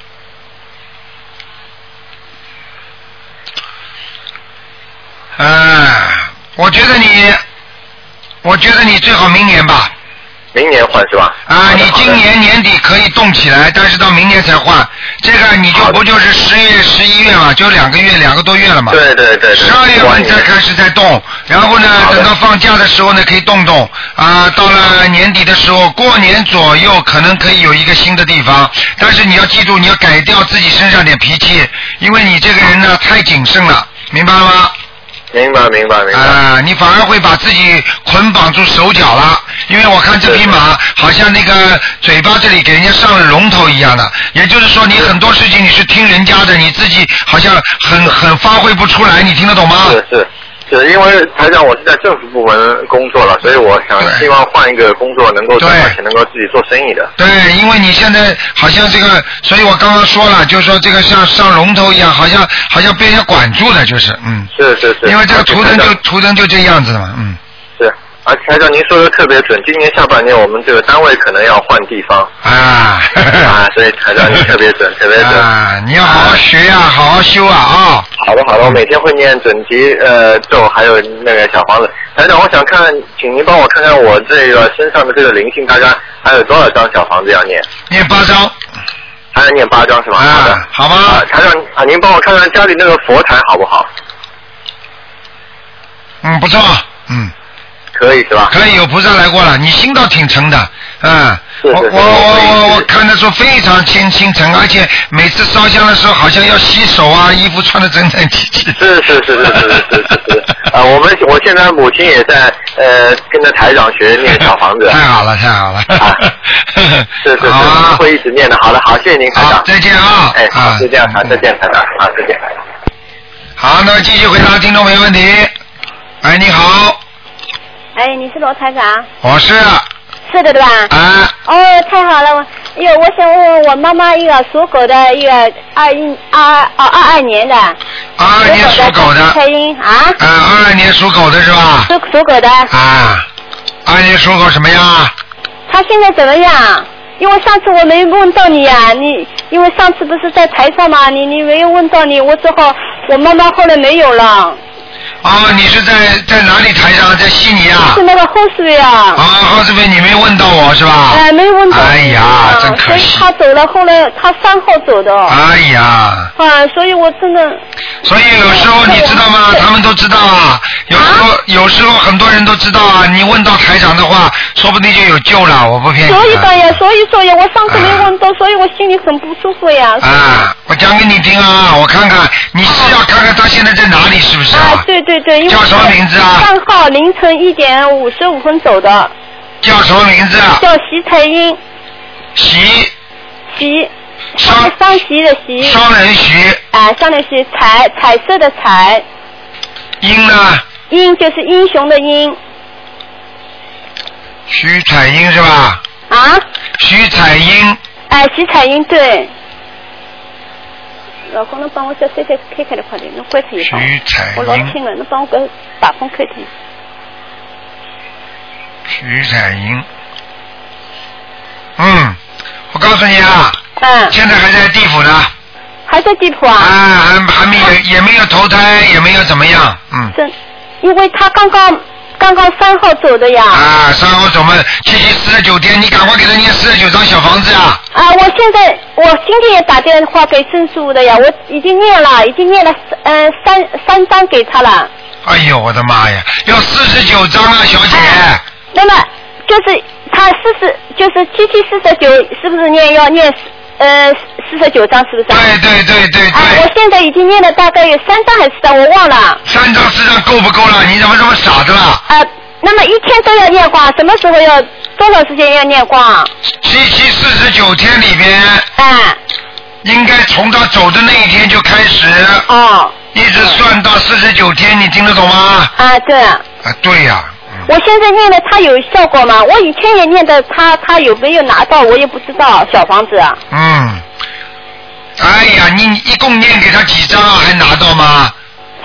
嗯，我觉得你，我觉得你最好明年吧。 明年换是吧？ 啊，你今年年底可以动起来，但是到明年才换。这个你就不就是十月、十一月嘛，就两个月、两个多月了嘛。 对对对。 十二月份才开始在动，然后呢，等到放假的时候呢，可以动动。啊，到了年底的时候，过年左右可能可以有一个新的地方，但是你要记住，你要改掉自己身上点脾气，因为你这个人呢太谨慎了，明白了吗？ 明白明白明白。 啊，你反而会把自己捆绑住手脚了，因为我看这匹马好像那个嘴巴这里给人家上了龙头一样的，也就是说你很多事情你是听人家的，你自己好像很很发挥不出来，你听得懂吗？ 是是。是因为台长，我是在政府部门工作了，所以我想希望换一个工作，能够赚到钱，能够自己做生意的。 对，因为你现在好像这个，所以我刚刚说了，就是说这个像上龙头一样，好像好像被人家管住的，就是嗯。 是是是。 因为这个图腾就图腾就这样子的嘛，嗯。 是。啊，台长，您说的特别准。今年下半年我们这个单位可能要换地方啊， 啊，所以台长你特别准，特别准啊！你要好好学呀、啊，好好修啊啊！ 好的好的，我每天会念准提呃咒，还有那个小房子。台长，我想看，请您帮我看看我这个身上的这个灵性，大概还有多少张小房子要念？ 念八张。 还要念八张是吧？ 啊， 好的， 好吧。 啊，台长啊，您帮我看看家里那个佛台好不好？ 嗯，不错，嗯。 可以是吧？ 可以，有菩萨来过了，你心倒挺诚的，嗯。 是是是。 我我我我看得出非常心心诚，而且每次烧香的时候好像要洗手啊，衣服穿得整整齐齐。 是是是是是是是是。啊，我们我现在母亲也在呃跟着台长学念小房子。 太好了太好了。啊。 是是是，会一直念的。好的好，谢谢您台长。 再见啊。 哎，好，就这样，好，再见台长，好，再见。 好，那么继续回答听众没问题。哎，你好。 哎，你是罗台长？ 我是。 是的，对吧？ 啊。 哦，太好了！哎呦，我想问问我妈妈一个属狗的，一个二一二哦二二年的。 二二年属狗的。 蔡英啊。 啊，二二年属狗的是吧？ 属属狗的。 啊，二二年属狗什么样？ 他现在怎么样？因为上次我没问到你呀、啊，你因为上次不是在台上嘛，你你没有问到你，我只好我妈妈后来没有了。 啊，你是在在哪里台上？在悉尼啊？ 是那个后世位啊。 啊，后世位你没问到我是吧？ 哎，没问到。 哎呀，真可惜。 所以他走了，后来他三号走的。 哎呀。 啊，所以我真的。 所以有时候你知道吗？他们都知道啊。有时候、啊、有时候很多人都知道啊。你问到台长的话，说不定就有救了。我不骗你。 所以的呀，所以说呀，我上次没问到，啊、所以我心里很不舒服呀。 啊，我讲给你听啊，我看看，你是要看看他现在在哪里，是不是啊？ 啊，对对对。 叫什么名字啊？ 三号凌晨一点五十五分走的。 叫什么名字啊？ 叫徐彩英。 徐。 徐。 双双徐的徐。 双人徐。 啊，双人徐，彩彩色的彩。 英呢？ 英就是英雄的英。 徐彩英是吧？ 啊？ 徐彩英。 哎，徐彩英对。老公，能帮我叫 C C 开开的快点，能关停一下。 徐彩英。 我老听了，能帮我给打风开停。 徐彩英。嗯，我告诉你啊。 嗯。 现在还在地府呢。 还在地府啊？ 啊，还还没有，也没有投胎，也没有怎么样，嗯。 真，因为他刚刚刚刚三号走的呀。 啊，三号走嘛，七七四十九天，你赶快给他念四十九张小房子啊。 啊，我现在我今天也打电话给郑叔的呀，我已经念了，已经念了呃三三张给他了。 哎呦，我的妈呀，要四十九张啊，小姐。 啊、那么就是他四十，就是七七四十九，是不是念要念呃四十九张，是不是？ 对对对对对。 啊，我现在已经念了大概有三张还是四张，我忘了。 三张四张够不够了？你怎么这么傻的啦？ 啊，那么一天都要念光，什么时候要多少时间要念光？ 七七四十九天里边。 啊。 应该从他走的那一天就开始。 哦。 一直算到四十九天，你听得懂吗？ 啊，对。啊， 对呀、啊。 我现在念的他有效果吗？我以前也念的他，他有没有拿到我也不知道。小房子。嗯。 哎呀，你一共念给他几张啊？还拿到吗？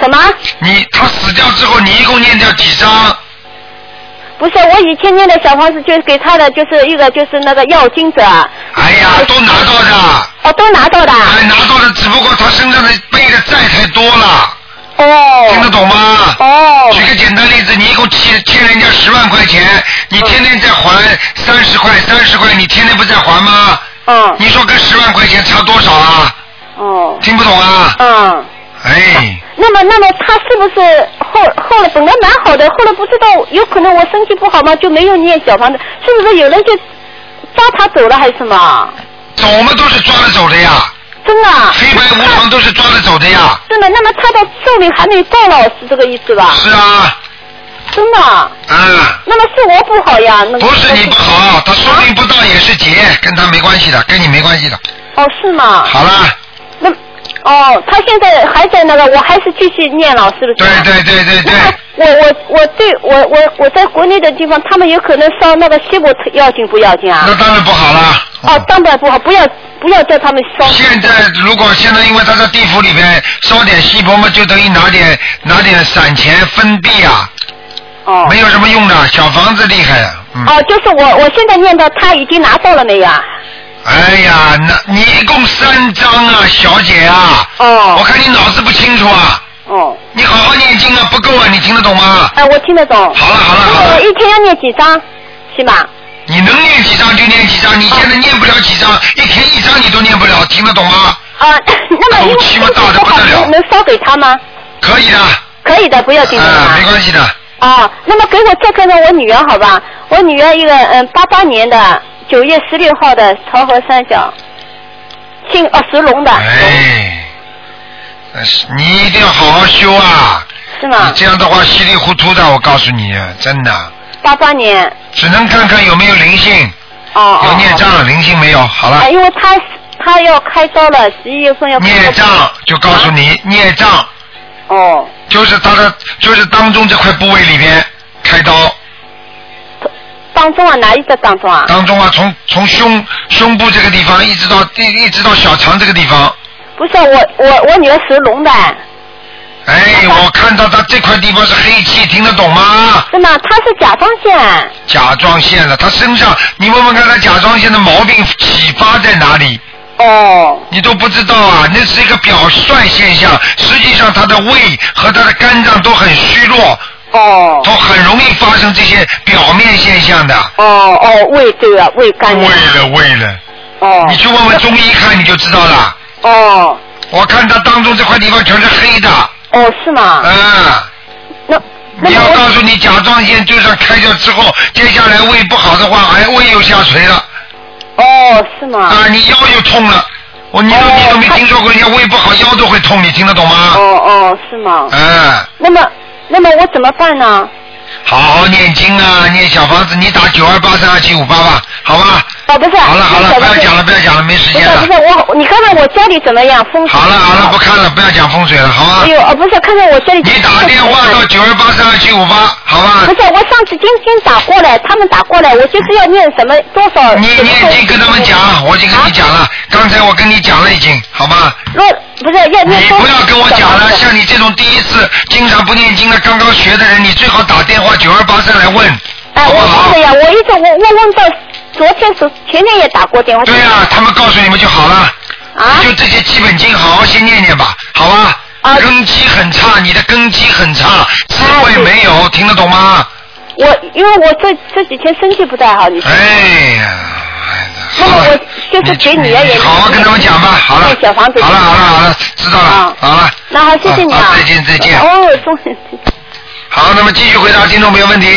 什么？ 你他死掉之后，你一共念掉几张？ 不是，我以前念的小房子就是给他的，就是一个就是那个要经者。 哎呀，都拿到的。 哦，都拿到的。 哎，拿到的，只不过他身上的背的债太多了。 哦。 听得懂吗？ 哦。 举个简单例子，你一共欠欠人家十万块钱，你天天在还三十块，三十块，你天天不在还吗？ 嗯。 你说跟十万块钱差多少啊？ 哦。 听不懂啊？ 嗯。 哎。 那么，那么他是不是后后来本来蛮好的，后来不知道有可能我身体不好嘛，就没有念小房子，是不是有人就抓他走了还是什么？ 走嘛都是抓着走的呀。 真的。 黑白无常都是抓着走的呀。 真的，那么他的寿命还没到了，是这个意思吧？ 是啊。 真的。 嗯。 那么是我不好呀？那不是你不好，他寿命不到也是劫，跟他没关系的，跟你没关系的。 哦，是吗？ 好了。 那。哦，他现在还在那个，我还是继续念了，是不是？ 对对对对对。 我我我对我我我在国内的地方，他们有可能烧那个锡箔要紧不要紧啊？ 那当然不好了。 哦，当然不好，不要不要叫他们烧。 现在如果现在因为他在地府里面烧点锡箔嘛，就等于拿点拿点散钱分币啊。 哦。 没有什么用的，小房子厉害。嗯。 哦，就是我我现在念的，他已经拿到了没有？ 哎呀，那你一共三张啊，小姐啊！ 哦， 我看你脑子不清楚啊！ 哦， 你好好念经啊，不够啊，你听得懂吗？ 哎，我听得懂。 好了好了好了。 我一天要念几张，行吧？ 你能念几张就念几张，你现在念不了几张，一天一张你都念不了，听得懂吗？ 啊，那么因为口气嘛大的不得了。 能烧给他吗？ 可以的。 可以的，不要紧的。 啊，没关系的。 啊，那么给我再看看我女儿好吧？我女儿一个嗯八八年的九月十六号的朝河三角。姓哦属龙的。 哎，你一定要好好修啊！ 是吗？ 你这样的话稀里糊涂的，我告诉你，真的。 八八年。 只能看看有没有灵性。 哦哦。 有孽障，灵性没有？好了。 啊，因为他他要开刀了，十一月份要。 孽障就告诉你，孽障。 哦。 就是他的，就是当中这块部位里边开刀。 当中啊，哪一个当中啊？ 当中啊，从从胸胸部这个地方一直到一一直到小肠这个地方。 不是我我我女儿属龙的。 哎，我看到他这块地方是黑气，听得懂吗？ 是吗？他是甲状腺。 甲状腺了，他身上你问问看，他甲状腺的毛病启发在哪里？ 哦。 你都不知道啊，那是一个表率现象，实际上他的胃和他的肝脏都很虚弱。 哦， 都很容易发生这些表面现象的。 哦哦，胃对了，胃肝。 胃了胃了。哦。你去问问中医看你就知道了。 哦。 我看他当中这块地方全是黑的。 哦，是吗？ 嗯。 那你要告诉你甲状腺就算开掉之后，接下来胃不好的话，哎，胃又下垂了。 哦，是吗？ 啊，你腰又痛了。我你都、哦、你都没听说过人家胃不好腰都会痛，你听得懂吗？ 哦哦，是吗？ 嗯。 那么。那么我怎么办呢？ 好好念经啊，念小房子，你打九二八三二七五八吧，好吧？ 哦，不是。 好了好了，不要讲了不要讲了，没时间了。 不是不是我，你看看我家里怎么样风水？ 好了好了，不看了，不要讲风水了，好吗？ 哎呦，哦不是，看看我家里。 你打电话到九二八三二七五八，好吧？ 不是，我上次今天打过来，他们打过来，我就是要念什么多少。 你念经跟他们讲，我已经跟你讲了，刚才我跟你讲了已经，好吗？ 若不是要念。 你不要跟我讲了，像你这种第一次经常不念经的刚刚学的人，你最好打电话九二八三来问。 哎，我问的呀，我一直我我问到昨天是前天也打过电话。 对呀，他们告诉你们就好了。 啊。 就这些基本经，好好先念念吧，好吧？啊。根基很差，你的根基很差，智慧没有，听得懂吗？ 我因为我这这几天身体不太好，你说。 哎呀。 那么我就是给你也好好跟他们讲吧，好了， 小房子好了好了好了，知道了，好了。 那好，谢谢你啊， 再见再见。 哦，终于。 好，那么继续回答听众朋友问题。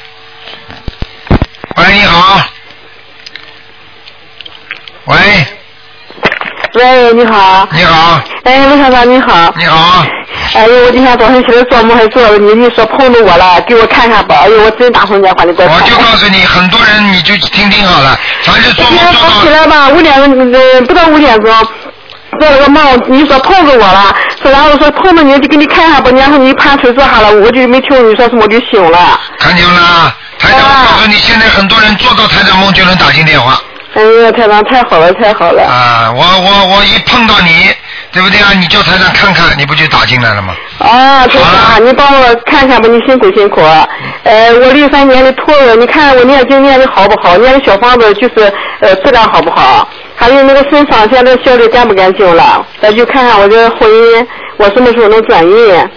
喂，你好。喂。 喂，你好。 你好。 哎，卢校长你好。 你好。 哎呦，我今天早上起来做梦还做了你，你说碰到我了，给我看看吧。哎呦，我真打通电话，你给我看看。 我就告诉你，很多人你就听听好了，凡是做梦做到。今天早起来吧，五点呃不到五点钟，做了个梦，你说碰着我了，说然后说碰着你就给你看看吧，然后你盘腿坐下了，我就没听你说什么，我就醒了。 看见了，台长告诉你，现在很多人做到台长梦就能打进电话。 哎呀，台长太好了，太好了。 啊，我我我一碰到你。 对不对啊？你叫台长看看，你不就打进来了吗？ 啊，台长，你帮我看看吧，你辛苦辛苦。呃，我六三年的兔子，你看我念经念的好不好？念的小房子就是呃质量好不好？还有那个身上现在消的干不干净了？再就看看我这婚姻，我什么时候能转运？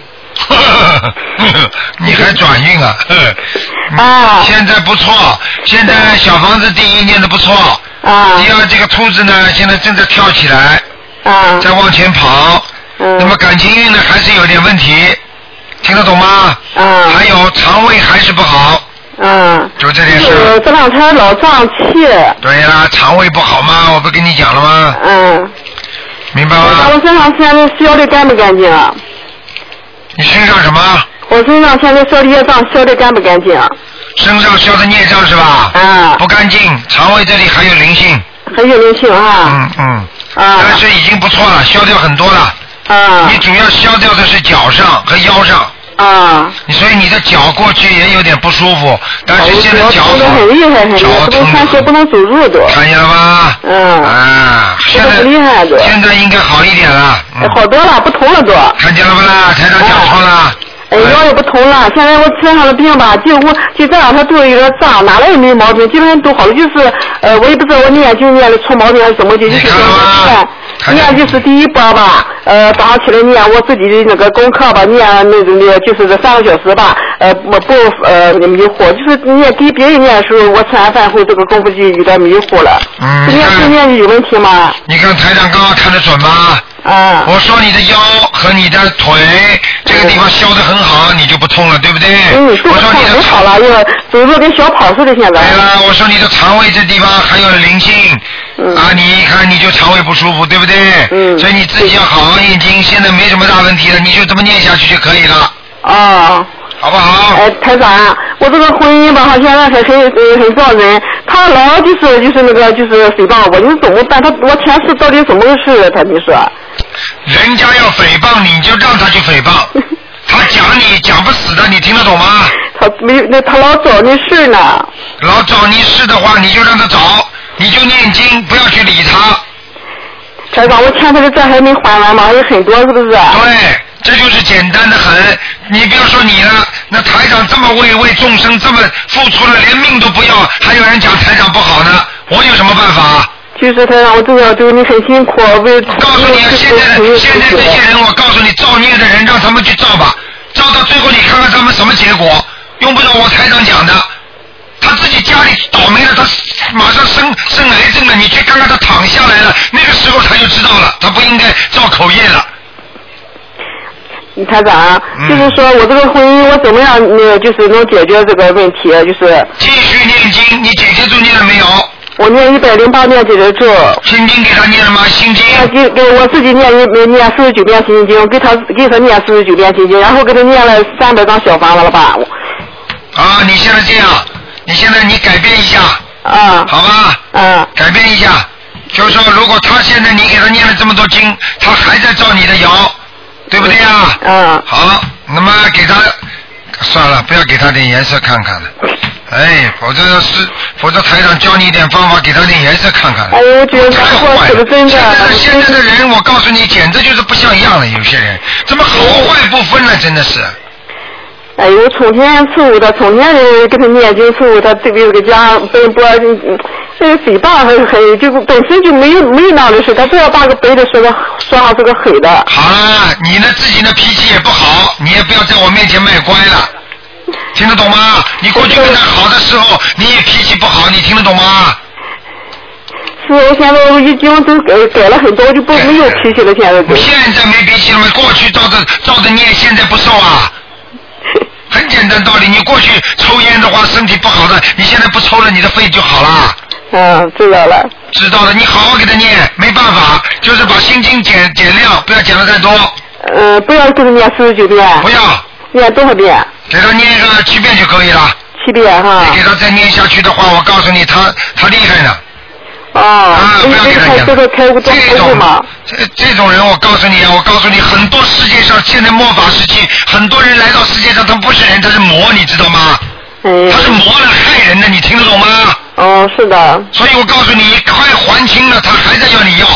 你还转运啊？ 啊！ 现在不错，现在小房子第一念的不错。 啊！ 第二，这个兔子呢，现在正在跳起来。 啊！ 在往前跑。 嗯。 那么感情运呢，还是有点问题，听得懂吗？ 啊。 还有肠胃还是不好。 嗯。 就这件事。 我这两天老胀气。 对啦，肠胃不好嘛，我不跟你讲了吗？ 嗯。 明白吗？ 我身上现在消的干不干净啊？ 你身上什么？ 我身上现在消的业障消的干不干净？ 身上消的孽障是吧？ 啊。 不干净，肠胃这里还有灵性。 还有灵性啊。 嗯嗯。 啊。 但是已经不错了，消掉很多了。 啊。 你主要消掉的是脚上和腰上。 啊。 你所以你的脚过去也有点不舒服，但是现在脚疼得很厉害，很厉害，不能穿鞋，不能走路都。 看见了吗？ 嗯。 啊，现在厉害的。 现在应该好一点了。 嗯、好多了，不疼了都。 看见了不啦？台长讲错了。 哎，腰也不疼了。现在我身上的病吧，就我就这两天肚子有点胀，哪来也没毛病，基本上都好了。就是呃，我也不知道我念经念的出毛病还是怎么的，就是念念就是第一波吧，呃，早上起来念我自己的那个功课吧，念那个那就是这三个小时吧，呃，我不呃迷糊，就是念给别人念的时候，我吃完饭后这个功夫就有点迷糊了。 嗯。 念经念有问题吗？ 你看台长刚刚看得准吗？ 啊。 我说你的腰和你的腿这个地方消得很好，你就不痛了，对不对？ 嗯，我说你的好了，因为走路跟小跑似的现在。 对了，我说你的肠胃这地方还有灵性， 嗯、 啊，你一看你就肠胃不舒服，对不对？ 嗯。 所以你自己要好好念经，现在没什么大问题了，你就这么念下去就可以了。 哦。 好不好？ 哎，台长，我这个婚姻吧，现在很很很撞人，他老就是就是那个就是诽谤我，你怎么办？他我前世到底怎么回事？他你说？ 人家要诽谤你，就让他去诽谤。他讲你讲不死的，你听得懂吗？ 他没那他老找你事呢。 老找你事的话，你就让他找，你就念经，不要去理他。 台长，我欠他的债还没还完吗？还有很多，是不是？ 对，这就是简单的很。你不要说你了，那台长这么为为众生这么付出了，连命都不要，还有人讲台长不好呢，我有什么办法？ 就是台长，我知道，就是你很辛苦，为。 告诉你啊，现在的现在这些人，我告诉你，造孽的人让他们去造吧，造到最后你看看他们什么结果，用不着我台长讲的。他自己家里倒霉了，他马上生生癌症了，你去看看他躺下来了，那个时候他就知道了，他不应该造口业了。 台长，嗯、就是说我这个婚姻，我怎么样，呃，就是能解决这个问题？就是继续念经，你姐姐咒念了没有？ 我念一百零八遍姐姐咒。 心经给他念了吗？心经。 给给我自己念一念四十九遍心经，给他给他念四十九遍心经，然后给他念了三百张小房子了吧？ 啊，你现在这样，你现在你改变一下。 啊。 好吧。 嗯。 改变一下，就是说，如果他现在你给他念了这么多经，他还在照你的谣。对不对呀？ 嗯。 好，那么给他算了，不要给他点颜色看看了。哎，否则是，否则台长教你一点方法，给他点颜色看看。 哎呦，我觉得太坏了，真的。现在的现在的人，我告诉你，简直就是不像样了。有些人怎么好坏不分了，真的是。 哎呦，从天伺候他，从天就给他念经伺候他，这个这个家奔波，这个诽谤很很，就本身就没有没有那样的事，他非要把个白的说个说上是个黑的。 好了，你呢自己的脾气也不好，你也不要在我面前卖乖了，听得懂吗？你过去跟他好的时候，你也脾气不好，你听得懂吗？ 是，我现在我已经都改改了很多，我就不没有脾气了，现在都。 现在没脾气了吗？过去照着照着念，现在不受啊。很简单道理，你过去抽烟的话，身体不好的，你现在不抽了，你的肺就好了。 嗯，知道了。 知道了，你好好给他念，没办法，就是把心经减减量，不要减的太多。 呃，不要给他念四十九遍。 不要。 念多少遍？ 给他念个七遍就可以了。 七遍哈。 你给他再念下去的话，我告诉你，他他厉害呢。 哦。 啊，不要给他讲。 这个开悟多开吗？ 这这种人，我告诉你啊，我告诉你，很多世界上现在末法时期，很多人来到世界上，他不是人，他是魔，你知道吗？ 嗯。 他是魔来害人的，你听得懂吗？ 哦，是的。 所以我告诉你，快还清了，他还在要你要，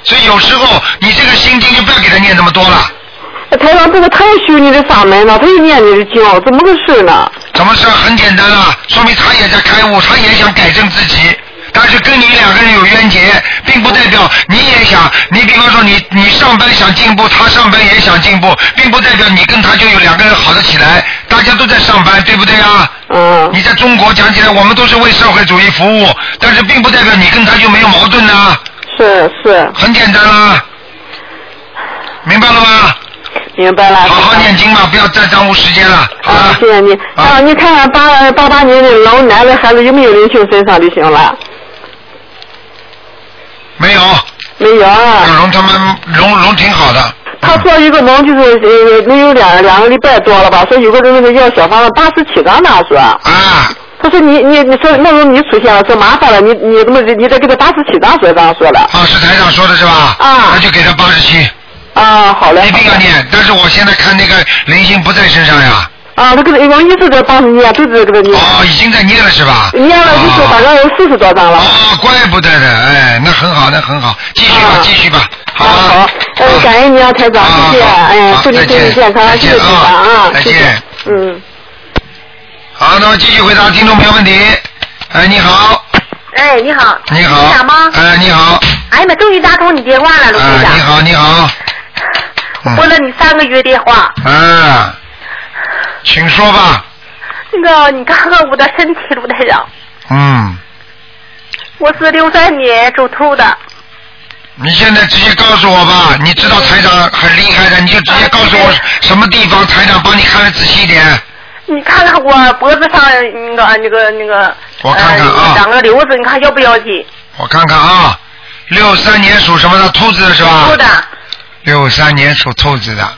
所以有时候你这个心经就不要给他念那么多了。 台长，这个他也修你的法门呢，他也念你的经，怎么个事呢？ 怎么事？很简单啊，说明他也在开悟，他也想改正自己。但是跟你两个人有冤结，并不代表你也想。你比方说你你上班想进步，他上班也想进步，并不代表你跟他就有两个人好得起来。大家都在上班，对不对啊？ 嗯。 你在中国讲起来，我们都是为社会主义服务，但是并不代表你跟他就没有矛盾呐。 是是。 很简单啦，明白了吗？ 明白了。 好好念经吧，不要再耽误时间了。 好，谢谢你。啊，你看看八八八年的老男的孩子有没有灵性身上就行了。 没有。 没有啊。 龙他们龙龙挺好的。 他做一个梦就是呃能有两两个礼拜多了吧，说有个人那个要小房子八十七张他说。 啊。 他说你你你说那时候你出现了，说麻烦了，你你怎么你再给他八十七张说这样说了。 啊，是台长说的是吧？ 啊。 那就给他八十七。 啊，好嘞。 一定要念，但是我现在看那个灵性不在身上呀。 啊，他给他我一直在帮你念，都是给他念。 哦，已经在念了是吧？ 念了就是大概有四十多张了。 哦，怪不得的，哎，那很好，那很好，继续吧，继续吧。好。 好，呃，感恩你啊，台长，谢谢，哎，祝你身体健康，谢谢台长啊， 再见。 嗯。 好，那么继续回答听众朋友问题。哎，你好。 哎，你好。 你好。 台长吗？ 哎，你好。 哎呀妈，终于打通你电话了，卢台长。 你好，你好。 拨了你三个月电话。 啊，请说吧。 那个，你看看我的身体，卢台长。 嗯。 我是六三年属兔的。 你现在直接告诉我吧，你知道台长很厉害的，你就直接告诉我什么地方，台长帮你看得仔细一点。 你看看我脖子上那个那个那个。 我看看啊。 长个瘤子，你看要不要紧？ 我看看啊，六三年属什么的？兔子的是吧？ 兔的。 六三年属兔子的。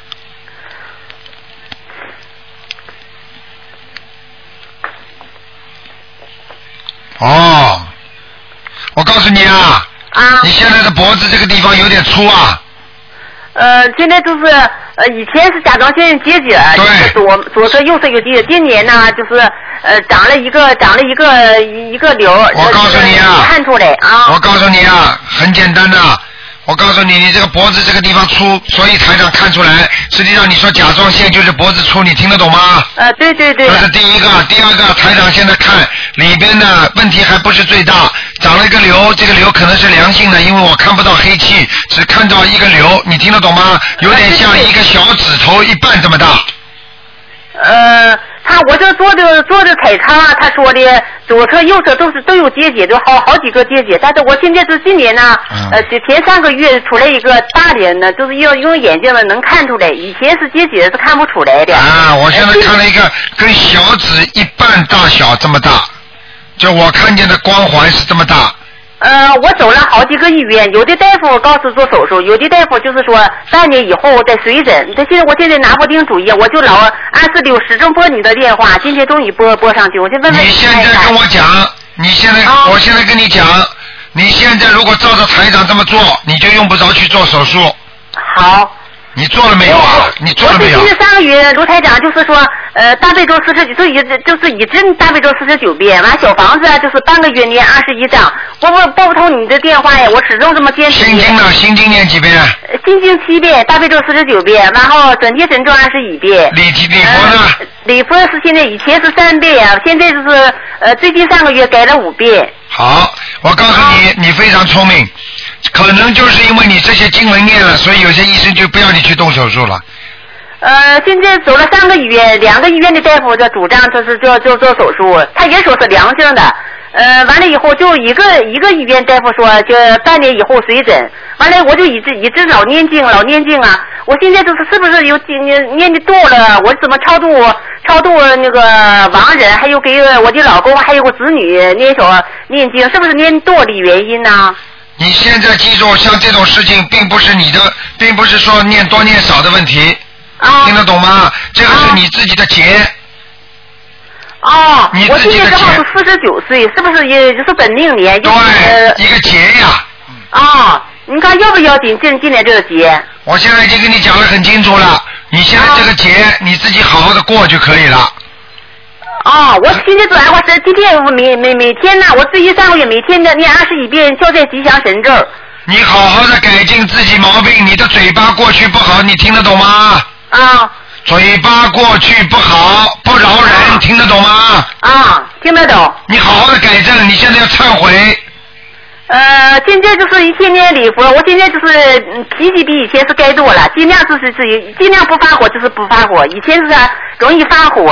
哦，我告诉你啊， 啊， 你现在的脖子这个地方有点粗啊。 呃，现在就是呃，以前是甲状腺结节，就是左左侧右侧有结，今年呢就是呃长了一个长了一个一个瘤。 我告诉你啊， 看出来啊。 我告诉你啊，很简单的。我告诉你，你这个脖子这个地方粗，所以台长看出来。实际上你说甲状腺就是脖子粗，你听得懂吗？ 呃，对对对。 这是第一个，第二个，台长现在看里边的问题还不是最大，长了一个瘤，这个瘤可能是良性的，因为我看不到黑气，只看到一个瘤，你听得懂吗？有点像一个小指头一半这么大。 呃，他我这做的做的彩查，他说的左侧右侧都是都有结节，都好好几个结节。但是我现在是今年呢，嗯、呃，前三个月出来一个大点的，就是要用眼睛呢能看出来，以前是结节是看不出来的。 啊，我现在看了一个跟小指一半大小这么大，就我看见的光环是这么大。 呃，我走了好几个医院，有的大夫告诉做手术，有的大夫就是说半年以后再随诊。但现在我现在拿不定主意，我就老二四六始终拨你的电话，今天终于拨拨上去，我就问问你。 你现在跟我讲，你现在、哦、我现在跟你讲，你现在如果照着台长这么做，你就用不着去做手术。 好。 你做了没有啊？你做了没有？ 我最近上个月卢台长就是说，呃，大悲咒四十九，就一就是一针大悲咒四十九遍，完小房子就是半个月念二十一章。拨不拨不通你的电话呀，我始终这么坚持。 心经呢？心经念几遍？ 心经七遍，大悲咒四十九遍，然后准提神咒二十一遍。 礼礼佛呢？ 呃、礼佛是现在以前是三遍啊，现在就是呃最近上个月改了五遍。 好，我告诉你，你非常聪明。可能就是因为你这些经文念了，所以有些医生就不要你去动手术了。 呃，现在走了三个医院，两个医院的大夫就主张就是就就做手术，他也说是良性的。呃，完了以后就一个一个医院大夫说，就半年以后随诊。完了我就一直一直老念经老念经啊，我现在就是是不是有念念的多了？我怎么超度超度那个亡人，还有给我的老公还有个子女念小念经，是不是念多的原因呢？ 你现在记住，像这种事情，并不是你的，并不是说念多念少的问题， 啊、 听得懂吗？这个是你自己的劫。 哦， 你自己的劫。 我今年正好是四十九岁，是不是也就是本命年？ 对， 呃、 一个劫呀。 啊、哦，你看要不要紧进今年这个劫？ 我现在已经跟你讲得很清楚了，你现在这个劫、啊、你自己好好的过就可以了。 哦，我现在转我是今天每每每天呢，我最近上个月每天的念二十一遍消灾吉祥神咒。 你好好的改进自己毛病，你的嘴巴过去不好，你听得懂吗？ 啊。 嘴巴过去不好，不饶人，啊、听得懂吗？ 啊，听得懂。 你好好的改正，你现在要忏悔。 呃，现在就是一天天礼佛，我现在就是脾气比以前是改多了，尽量就是自己尽量不发火就是不发火，以前是容易发火。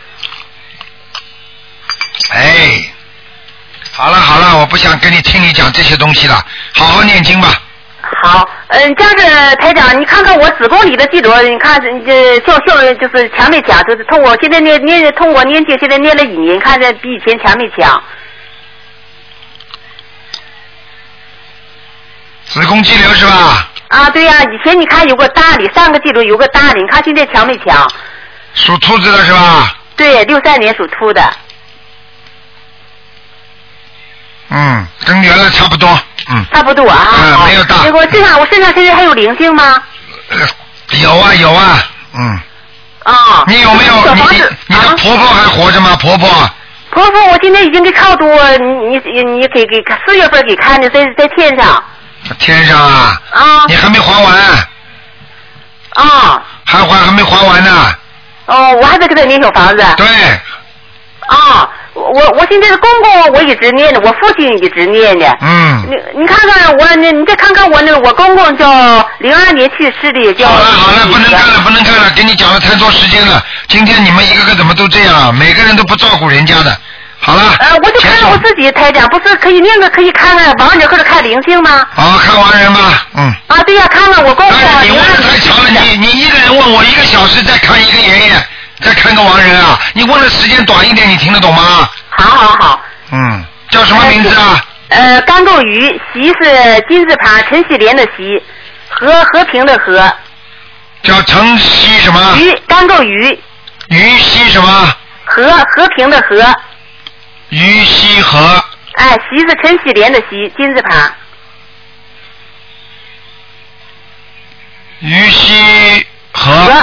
哎，好了好了，我不想跟你听你讲这些东西了，好好念经吧。 好，嗯，这样子，台长，你看看我子宫里的肌瘤，你看这效效就是强没强？就是通过现在念念通过念经，现在念了一年，看着比以前强没强？ 子宫肌瘤是吧？ 啊，对呀、啊，以前你看有个大的，上个季度有个大的，你看现在强没强？ 属兔子的是吧？ 对，六三年属兔的。 嗯，跟原来差不多，嗯。 差不多啊。 嗯，没有大。 结果身上我身上现在还有灵性吗？ 呃、有啊有啊，嗯。 啊。 你有没有？你你你的婆婆还活着吗？婆婆。 婆婆，我现在已经给超度，你你你给给四月份给看的，在在天上。 天上啊。 啊。 你还没还完。 啊。 还还还没还完呢。 哦，我还在给他念小房子。 对。 啊。我我现在的公公我一直念的，我父亲一直念的。 嗯。 你你看看我，你你再看看我那个我公公叫零二年去世的，叫。 好了好了，不能看了不能看了，给你讲了太多时间了。今天你们一个个怎么都这样啊？每个人都不照顾人家的。好了。 呃，我就看看我自己台长，不是可以念个可以看看亡人或者看灵性吗？ 好，看亡人吧，嗯。 啊，对呀、啊，看看我公公。 但是你问的太长了，你你一个人问我一个小时再看一个爷爷，再看个亡人啊？你问的时间短一点，你听得懂吗？ 好好好。 嗯，叫什么名字啊？ 呃，甘够鱼，习是金字旁，陈锡莲的习，和和平的和。 叫陈锡什么？ 鱼，甘够鱼。 于西什么？ 和和平的和。 于西和。 哎，习是陈锡莲的习，金字旁。 于西和。 和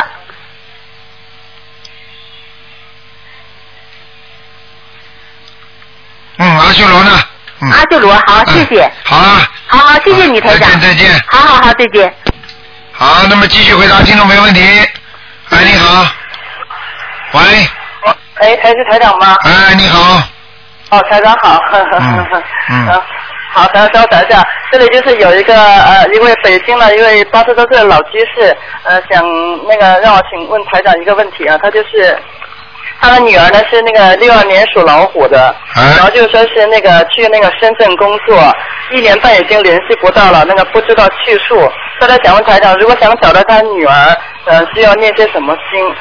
嗯，阿修罗呢？嗯、 阿修罗，好，谢谢。 嗯、好啊。 好好，谢谢你，台长。 再见，再见。 好好好，再见。 好，那么继续回答听众没问题。哎，你好。喂。 哎，还是台长吗？ 哎，你好。 哦，台长好。 嗯。嗯。 啊、好，台长稍等一下，这里就是有一个呃一位北京的一位八十多岁的老居士，呃，想那个让我请问台长一个问题啊，他就是。他的女儿呢是那个六二年属老虎的，然后就说是那个去那个深圳工作，一年半已经联系不到了，那个不知道去处。他在想问台长，如果想找到他女儿，呃，需要念些什么经？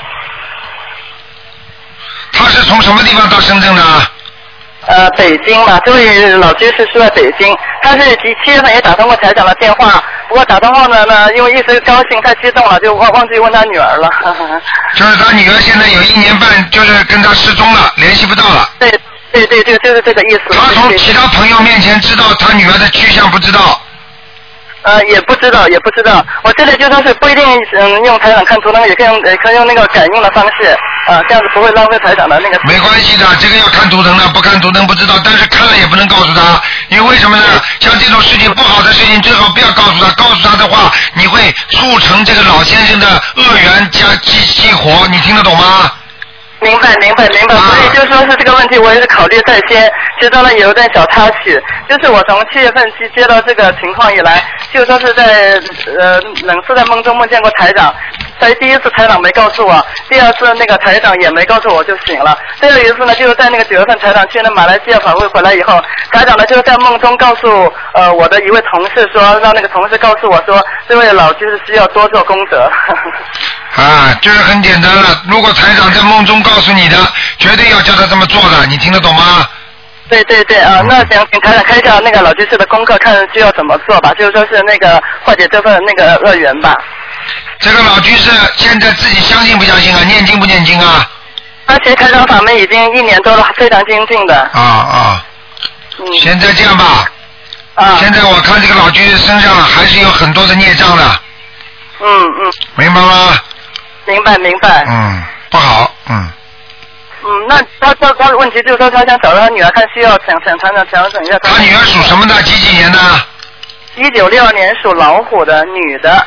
他是从什么地方到深圳的？ 呃，北京嘛，这位老居士是在北京，他是七月份也打通过台长的电话，不过打通后呢，呢因为一时高兴太激动了，就忘忘记问他女儿了。 就是他女儿现在有一年半，就是跟他失踪了，联系不到了。 对对对对，就是这个意思。 他从其他朋友面前知道他女儿的去向，不知道。 呃，也不知道，也不知道。我这里就说是不一定，嗯，用台长看图腾，也可以用，也可以用那个感应的方式，啊、呃，这样子不会浪费台长的那个。 没关系的，这个要看图腾的，不看图腾不知道，但是看了也不能告诉他，因为为什么呢？像这种事情不好的事情，最好不要告诉他，告诉他的话，你会促成这个老先生的恶缘加激激活，你听得懂吗？ 明白明白明白，所以就说是这个问题，我也是考虑在先，知道了有一点小插曲，就是我从七月份去接到这个情况以来，就说是在呃冷是在梦中梦见过台长，在第一次台长没告诉我，第二次那个台长也没告诉我就醒了，第二一次呢就是在那个九月份台长去那马来西亚法会回来以后，台长呢就是在梦中告诉呃我的一位同事说，让那个同事告诉我说，这位老就是需要多做功德。 啊，就是很简单了。如果台长在梦中告诉你的，绝对要叫他这么做的，你听得懂吗？ 对对对啊、呃，那想请台长开一下那个老居士的功课，看需要怎么做吧，就是说是那个化解这份那个恶缘吧。 这个老居士现在自己相信不相信啊？念经不念经啊？ 他学台长法门已经一年多了，非常精进的。 啊啊。嗯。现在这样吧。啊。现在我看这个老居士身上还是有很多的孽障的。 嗯嗯。 明白吗？ 明白明白。 嗯，不好，嗯。 嗯，那他他他的问题就是说，他想找到他女儿，看需要想想谈谈想整一下。 他女儿属什么的？几几年的？ 一九六二年属老虎的女的。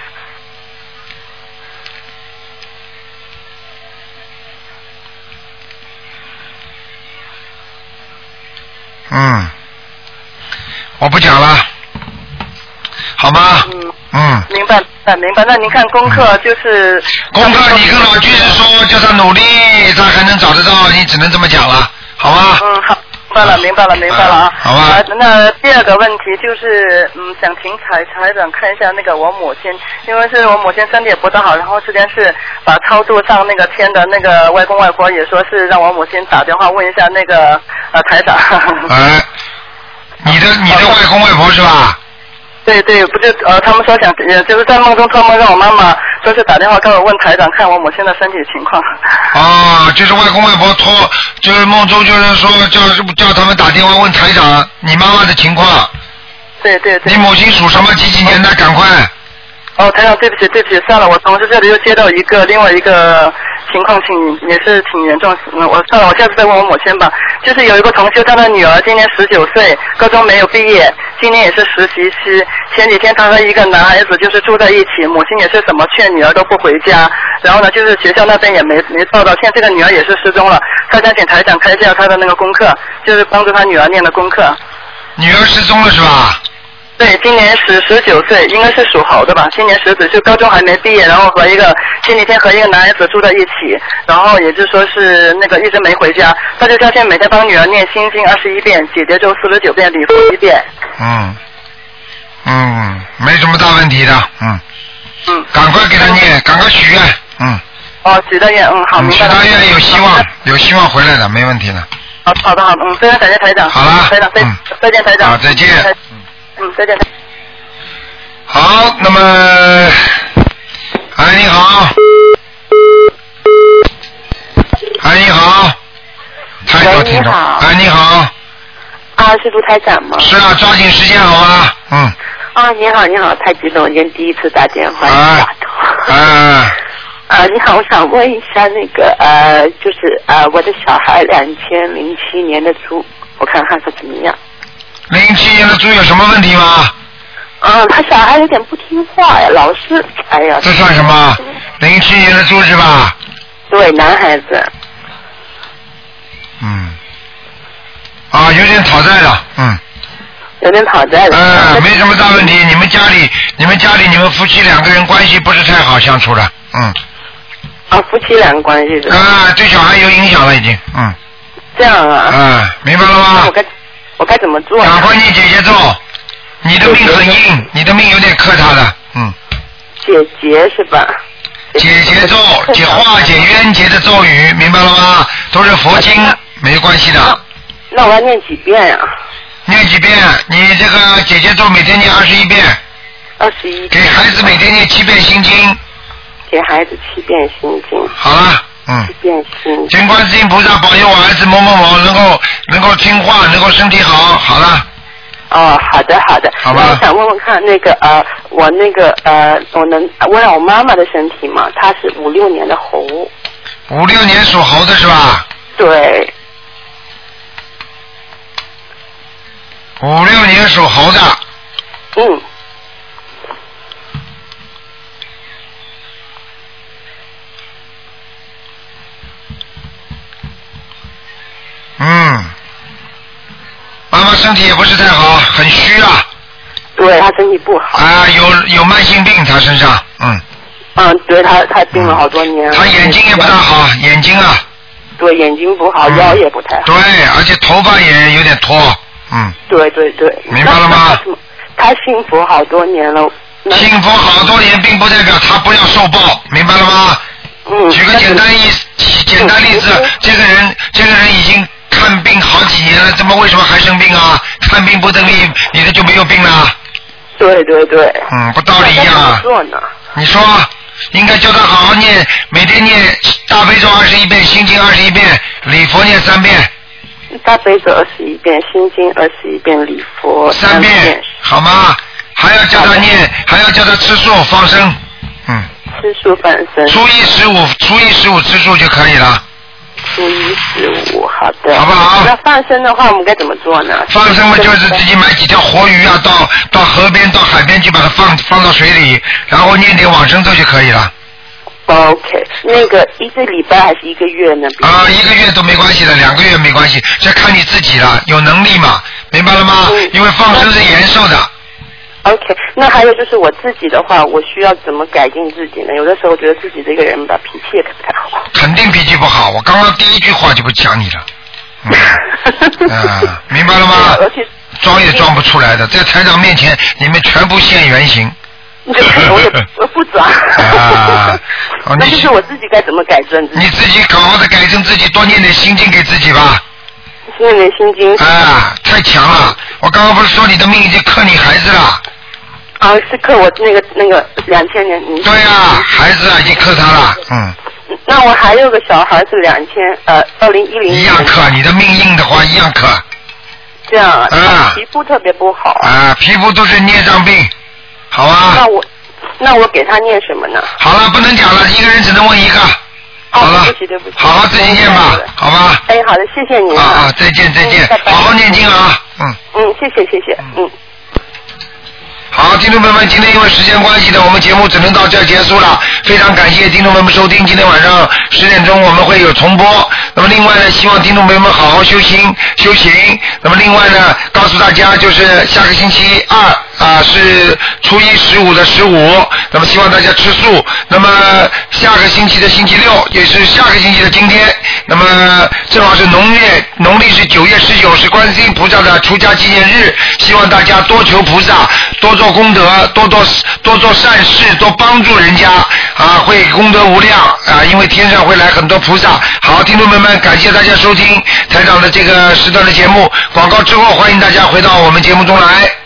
嗯，我不讲了，好吗？ 嗯。 嗯。 明白，明白，明白。那您看功课就是。 功课，你跟老居士说，叫他努力，他还能找得到，你只能这么讲了，好吗？ 嗯，好。明白了，明白了，明白了啊！ 好吧。 啊，那第二个问题就是，嗯，想请彩台长看一下那个我母亲，因为是我母亲身体也不大好，然后之前是把超度上那个天的那个外公外婆也说是让我母亲打电话问一下那个呃台长。 哎，你的你的外公外婆是吧？ 对对，不是呃，他们说想呃，就是在梦中托梦让我妈妈说是打电话跟我问台长看我母亲的身体情况。 啊，就是外公外婆托，就是梦中就是说叫叫他们打电话问台长你妈妈的情况。 对对对。 你母亲属什么几几年的？赶快。 哦，台长，对不起对不起，算了，我同事这里又接到一个另外一个情况，挺也是挺严重。嗯，我算了，我下次再问我母亲吧。就是有一个同学，他的女儿今年十九岁，高中没有毕业，今年也是实习期。前几天他和一个男孩子就是住在一起，母亲也是怎么劝女儿都不回家。然后呢，就是学校那边也没没报道，现在这个女儿也是失踪了。他想请台长开一下他的那个功课，就是帮助他女儿念的功课。 女儿失踪了是吧？ 对，今年十十九岁，应该是属猴的吧？今年十九岁，高中还没毕业，然后和一个前几天和一个男孩子住在一起，然后也就说是那个一直没回家。他就发现每天帮女儿念心经二十一遍，姐姐咒四十九遍，礼佛一遍。 嗯嗯，没什么大问题的，嗯嗯， 赶快给他念，赶快许愿，嗯。 哦，许大愿，嗯，好，明白了。 许大愿有希望，有希望回来的，没问题的。 好，好的，好的，嗯，非常感谢台长。 好了， 台长，再、嗯、再见，台长。 好，再见。 嗯，再见。 好，那么，哎，你好，哎，你好，太多听众，哎，你好， 啊，是卢台长吗？ 是啊，抓紧时间好吗？嗯。 啊，你好，你好，太激动，今天第一次打电话打通。 啊。 啊，你好，我想问一下那个呃，就是呃，我的小孩两千零七年的猪，我看看他怎么样。 零七年的猪有什么问题吗？ 啊，他小孩有点不听话呀，老是哎呀。 这算什么？零七年的猪是吧？ 对，男孩子。 嗯。啊，有点讨债了，嗯。 有点讨债了。 嗯，没什么大问题。你们家里，你们家里，你们夫妻两个人关系不是太好相处的，嗯。 啊，夫妻两个关系是。 啊，对小孩有影响了，已经，嗯。 这样啊。 嗯，明白了吗？ 我该我该怎么做？ 赶快念姐姐咒。你的命很硬，你的命有点克他的，嗯。 姐姐是吧？ 姐姐咒，解化解冤结的咒语，明白了吗？都是佛经，没关系的。 那我要念几遍呀？ 念几遍？你这个姐姐咒每天念二十一遍。 二十一。 给孩子每天念七遍心经。 给孩子七遍心经。 好了，嗯。 七遍心经。 请观世音菩萨保佑我儿子某某某能够能够听话，能够身体好。好了。 哦，好的好的。 好吧。 我想问问看，那个呃，我那个呃，我能问我妈妈的身体吗？她是五六年的猴。 五六年属猴的是吧？ 对。 五六年属猴的。 嗯。 嗯。妈妈身体也不是太好，很虚啊。 对，她身体不好。 啊，有有慢性病，她身上，嗯。 嗯，对，她她病了好多年。 她眼睛也不大好，眼睛啊。 对，眼睛不好，腰也不太好。 对，而且头发也有点脱，嗯。 对对对。 明白了吗？ 她信佛好多年了。 信佛好多年，并不代表她不要受报，明白了吗？ 嗯。 举个简单例简单例子，这个人这个人已经看病好几年了，怎么为什么还生病啊？看病不等于你的就没有病了。 对对对。 嗯，不道理一样啊。 做呢？ 你说，应该叫他好好念，每天念大悲咒二十一遍，心经二十一遍，礼佛念三遍。 大悲咒二十一遍，心经二十一遍，礼佛三遍，好吗？还要叫他念，还要叫他吃素放生，嗯。 吃素放生。 初一十五，初一十五吃素就可以了。 初一十五，好的。 好不好？ 好。 那放生的话，我们该怎么做呢？ 放生嘛，就是自己买几条活鱼啊，到到河边、到海边去把它放放到水里，然后念点往生咒就可以了。 OK， 那个一个礼拜还是一个月呢？ 啊，一个月都没关系的，两个月没关系，这看你自己了，有能力嘛，明白了吗？嗯、因为放生是延寿的。 OK， 那还有就是我自己的话，我需要怎么改进自己呢？有的时候觉得自己这个人吧，脾气也不太好。 肯定脾气不好，我刚刚第一句话就不讲你了。嗯，啊，明白了吗？ 而且装也装不出来的，在台长面前，你们全部现原形。 我也我不装。 啊， 哦、那就是我自己该怎么改正自己？ 你自己好好的改正自己，多念点心经给自己吧。 念点心经。 啊，太强了！我刚刚不是说你的命已经克你孩子了？ 啊，是克我那个那个两千年。 对呀、啊，孩子啊，已经克他了，嗯。 那我还有个小孩是两千呃二零一零。 一样克，你的命硬的话一样克。 这样啊。 啊。 皮肤特别不好。 啊，皮肤都是孽障病，好啊。 那我那我给他念什么呢？ 好了，不能讲了，一个人只能问一个。好了， 对不起对不起， 好好自己念吧，好吧。 哎，好的，谢谢您啊啊，再见再见，好好念经啊，嗯。 嗯，谢谢谢谢，嗯。 好，听众朋友们，今天因为时间关系呢，我们节目只能到这儿结束了。非常感谢听众朋友们收听，今天晚上十点钟我们会有重播。那么另外呢，希望听众朋友们好好修心修行。那么另外呢，告诉大家就是下个星期二啊是初一十五的十五，那么希望大家吃素。那么下个星期的星期六也是下个星期的今天，那么正好是农月农历是九月十九，是观世音菩萨的出家纪念日，希望大家多求菩萨，多做功德，多做多做善事，多帮助人家啊，会功德无量啊！因为天上会来很多菩萨。好，听众朋友们，感谢大家收听台长的这个时段的节目。广告之后，欢迎大家回到我们节目中来。